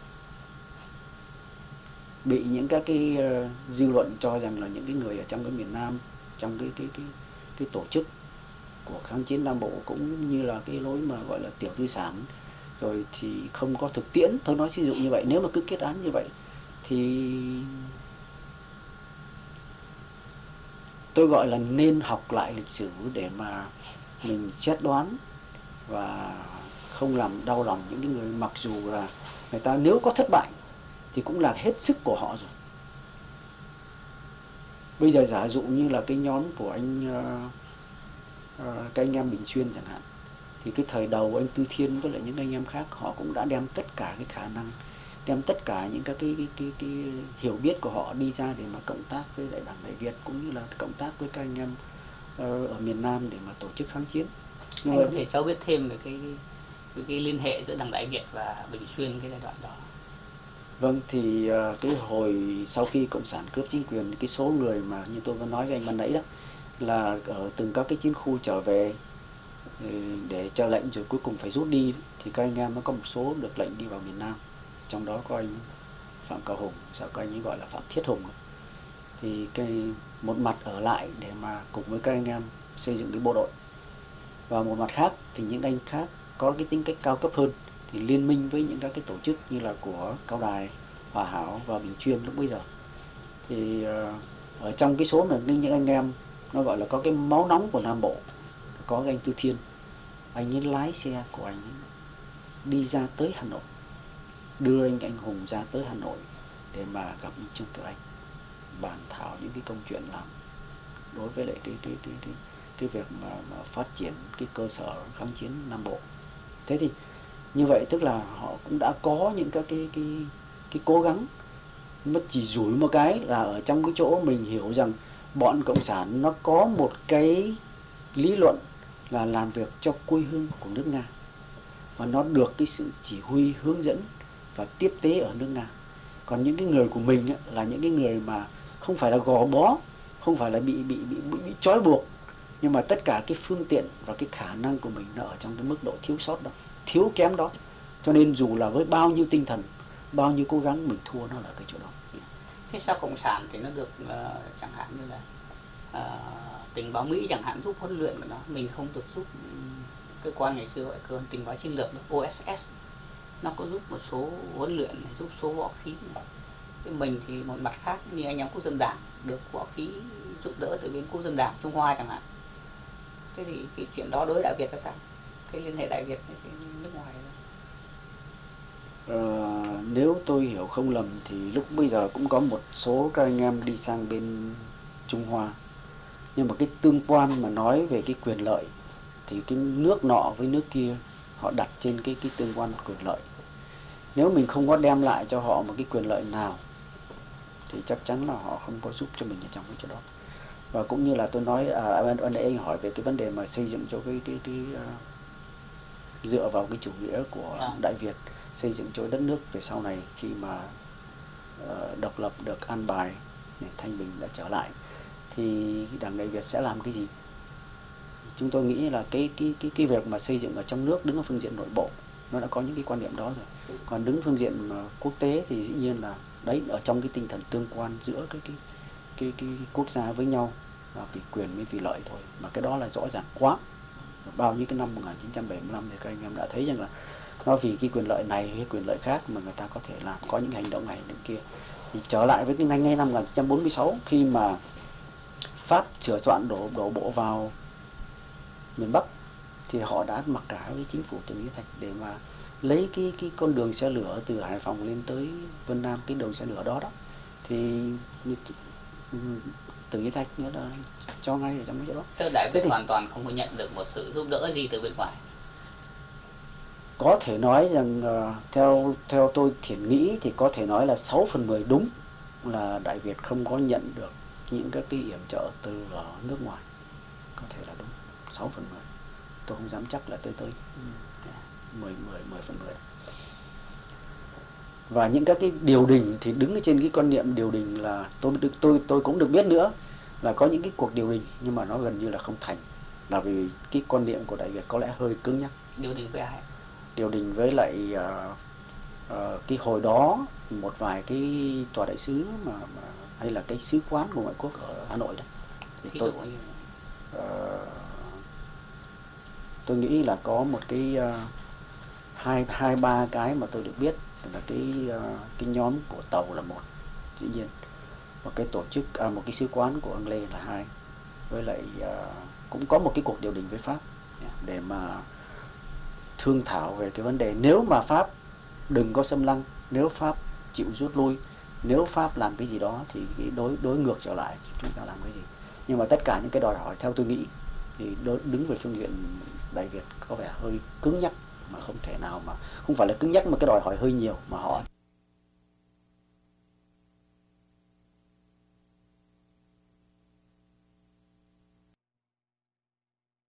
[SPEAKER 2] bị những các cái dư luận cho rằng là những cái người ở trong cái miền Nam, trong cái tổ chức của kháng chiến Nam Bộ cũng như là cái lối mà gọi là tiểu tư sản, rồi thì không có thực tiễn. Tôi nói ví dụ như vậy, nếu mà cứ kết án như vậy thì tôi gọi là nên học lại lịch sử để mà mình xét đoán và không làm đau lòng những cái người mặc dù là người ta nếu có thất bại thì cũng là hết sức của họ rồi. Bây giờ giả dụ như là cái nhóm của các anh em Bình Xuyên chẳng hạn, thì cái thời đầu anh Tư Thiên với lại những anh em khác họ cũng đã đem tất cả cái khả năng, đem tất cả những các cái hiểu biết của họ đi ra để mà cộng tác với lại Đảng Đại Việt, cũng như là cộng tác với các anh em ở miền Nam để mà tổ chức kháng chiến.
[SPEAKER 1] Anh có thể cho biết thêm về cái liên hệ giữa Đảng Đại Việt và Bình Xuyên cái giai đoạn đó?
[SPEAKER 2] Vâng, thì cái hồi sau khi cộng sản cướp chính quyền, cái số người mà như tôi vừa nói với anh ban nãy đó là ở từng các cái chiến khu trở về để cho lệnh rồi cuối cùng phải rút đi, thì các anh em nó có một số được lệnh đi vào miền Nam, trong đó có anh Phạm Cao Hùng, sao các anh ấy gọi là Phạm Thiết Hùng, thì một mặt ở lại để mà cùng với các anh em xây dựng cái bộ đội, và một mặt khác thì những anh khác có cái tính cách cao cấp hơn thì liên minh với những các cái tổ chức như là của Cao Đài Hòa Hảo và Bình Chuyên lúc bấy giờ. Thì ở trong cái số mà những anh em nó gọi là có cái máu nóng của Nam Bộ, có cái anh Tư Thiên, anh ấy lái xe của anh ấy đi ra tới Hà Nội, đưa anh Hùng ra tới Hà Nội để mà gặp anh Trương Tử Anh, bàn thảo những cái công chuyện làm đối với lại cái việc mà phát triển cái cơ sở kháng chiến Nam Bộ. Thế thì như vậy tức là họ cũng đã có những các cái cố gắng. Nó chỉ rủi một cái là ở trong cái chỗ mình hiểu rằng bọn cộng sản nó có một cái lý luận là làm việc cho quê hương của nước Nga, và nó được cái sự chỉ huy, hướng dẫn và tiếp tế ở nước Nga. Còn những cái người của mình ấy, là những cái người mà không phải là gò bó, không phải là bị trói buộc, nhưng mà tất cả cái phương tiện và cái khả năng của mình nó ở trong cái mức độ thiếu sót đó, thiếu kém đó. Cho nên dù là với bao nhiêu tinh thần, bao nhiêu cố gắng, mình thua nó là cái chỗ đó.
[SPEAKER 1] Thế sao cộng sản thì nó được chẳng hạn như là tình báo Mỹ chẳng hạn giúp huấn luyện của nó, mình không được giúp? Cơ quan ngày xưa gọi cơ quan tình báo chiến lược OSS nó có giúp một số huấn luyện này, giúp số võ khí này. Thế mình thì một mặt khác như anh em Quốc dân Đảng được võ khí giúp đỡ từ bên Quốc dân Đảng Trung Hoa chẳng hạn. Thế thì cái chuyện đó đối với Đại Việt là sao? Cái liên hệ Đại Việt với cái nước ngoài là...
[SPEAKER 2] Nếu tôi hiểu không lầm thì lúc bây giờ cũng có một số các anh em đi sang bên Trung Hoa, nhưng mà cái tương quan mà nói về cái quyền lợi thì cái nước nọ với nước kia họ đặt trên cái tương quan quyền lợi. Nếu mình không có đem lại cho họ một cái quyền lợi nào thì chắc chắn là họ không có giúp cho mình ở trong cái chỗ đó. Và cũng như là tôi nói, anh hỏi về cái vấn đề mà xây dựng cho dựa vào cái chủ nghĩa của Đại Việt, xây dựng cho đất nước về sau này khi mà độc lập được an bài, thanh bình đã trở lại, thì Đảng Đại Việt sẽ làm cái gì? Chúng tôi nghĩ là cái việc mà xây dựng ở trong nước đứng ở phương diện nội bộ nó đã có những cái quan điểm đó rồi. Còn đứng phương diện quốc tế thì dĩ nhiên là đấy, ở trong cái tinh thần tương quan giữa cái quốc gia với nhau, và vì quyền với vì lợi thôi, mà cái đó là rõ ràng quá. Bao nhiêu cái năm 1975 thì các anh em đã thấy rằng là nó vì cái quyền lợi này hay quyền lợi khác mà người ta có thể làm có những hành động này hành động kia. Thì trở lại với cái ngay năm 1946 khi mà Pháp sửa soạn đổ bộ vào miền Bắc thì họ đã mặc cả với chính phủ Tưởng Lý Thạch để mà lấy cái con đường xe lửa từ Hải Phòng lên tới Vân Nam, cái đường xe lửa đó thì Tưởng Lý Thạch nữa là cho ngay ở trong cái chỗ đó.
[SPEAKER 1] Tức Đại Việt hoàn toàn không có nhận được một sự giúp đỡ gì từ bên ngoài.
[SPEAKER 2] Có thể nói rằng theo tôi thiển nghĩ thì có thể nói là 6/10 đúng là Đại Việt không có nhận được những các cái yểm trợ từ nước ngoài. Có thể là đúng 6/10. Tôi không dám chắc là tới 10/10. Và những các cái điều đình thì đứng trên cái quan niệm điều đình là tôi cũng được biết nữa là có những cái cuộc điều đình nhưng mà nó gần như là không thành, là vì cái quan niệm của Đại Việt có lẽ hơi cứng nhắc.
[SPEAKER 1] Điều đình với ai?
[SPEAKER 2] Điều đình với lại cái hồi đó một vài cái tòa đại sứ mà hay là cái sứ quán của ngoại quốc ở Hà Nội đấy. Thì tôi nghĩ là có một cái hai ba cái mà tôi được biết là cái nhóm của tàu là một, dĩ nhiên, một cái tổ chức một cái sứ quán của Anh Lê là hai, với lại cũng có một cái cuộc điều đình với Pháp để mà thương thảo về cái vấn đề nếu mà Pháp đừng có xâm lăng, nếu Pháp chịu rút lui, nếu Pháp làm cái gì đó thì đối ngược trở lại chúng ta làm cái gì. Nhưng mà tất cả những cái đòi hỏi theo tôi nghĩ thì đứng về phương diện Đại Việt có vẻ hơi cứng nhắc, mà không thể nào mà không phải là cứng nhắc mà cái đòi hỏi hơi nhiều mà họ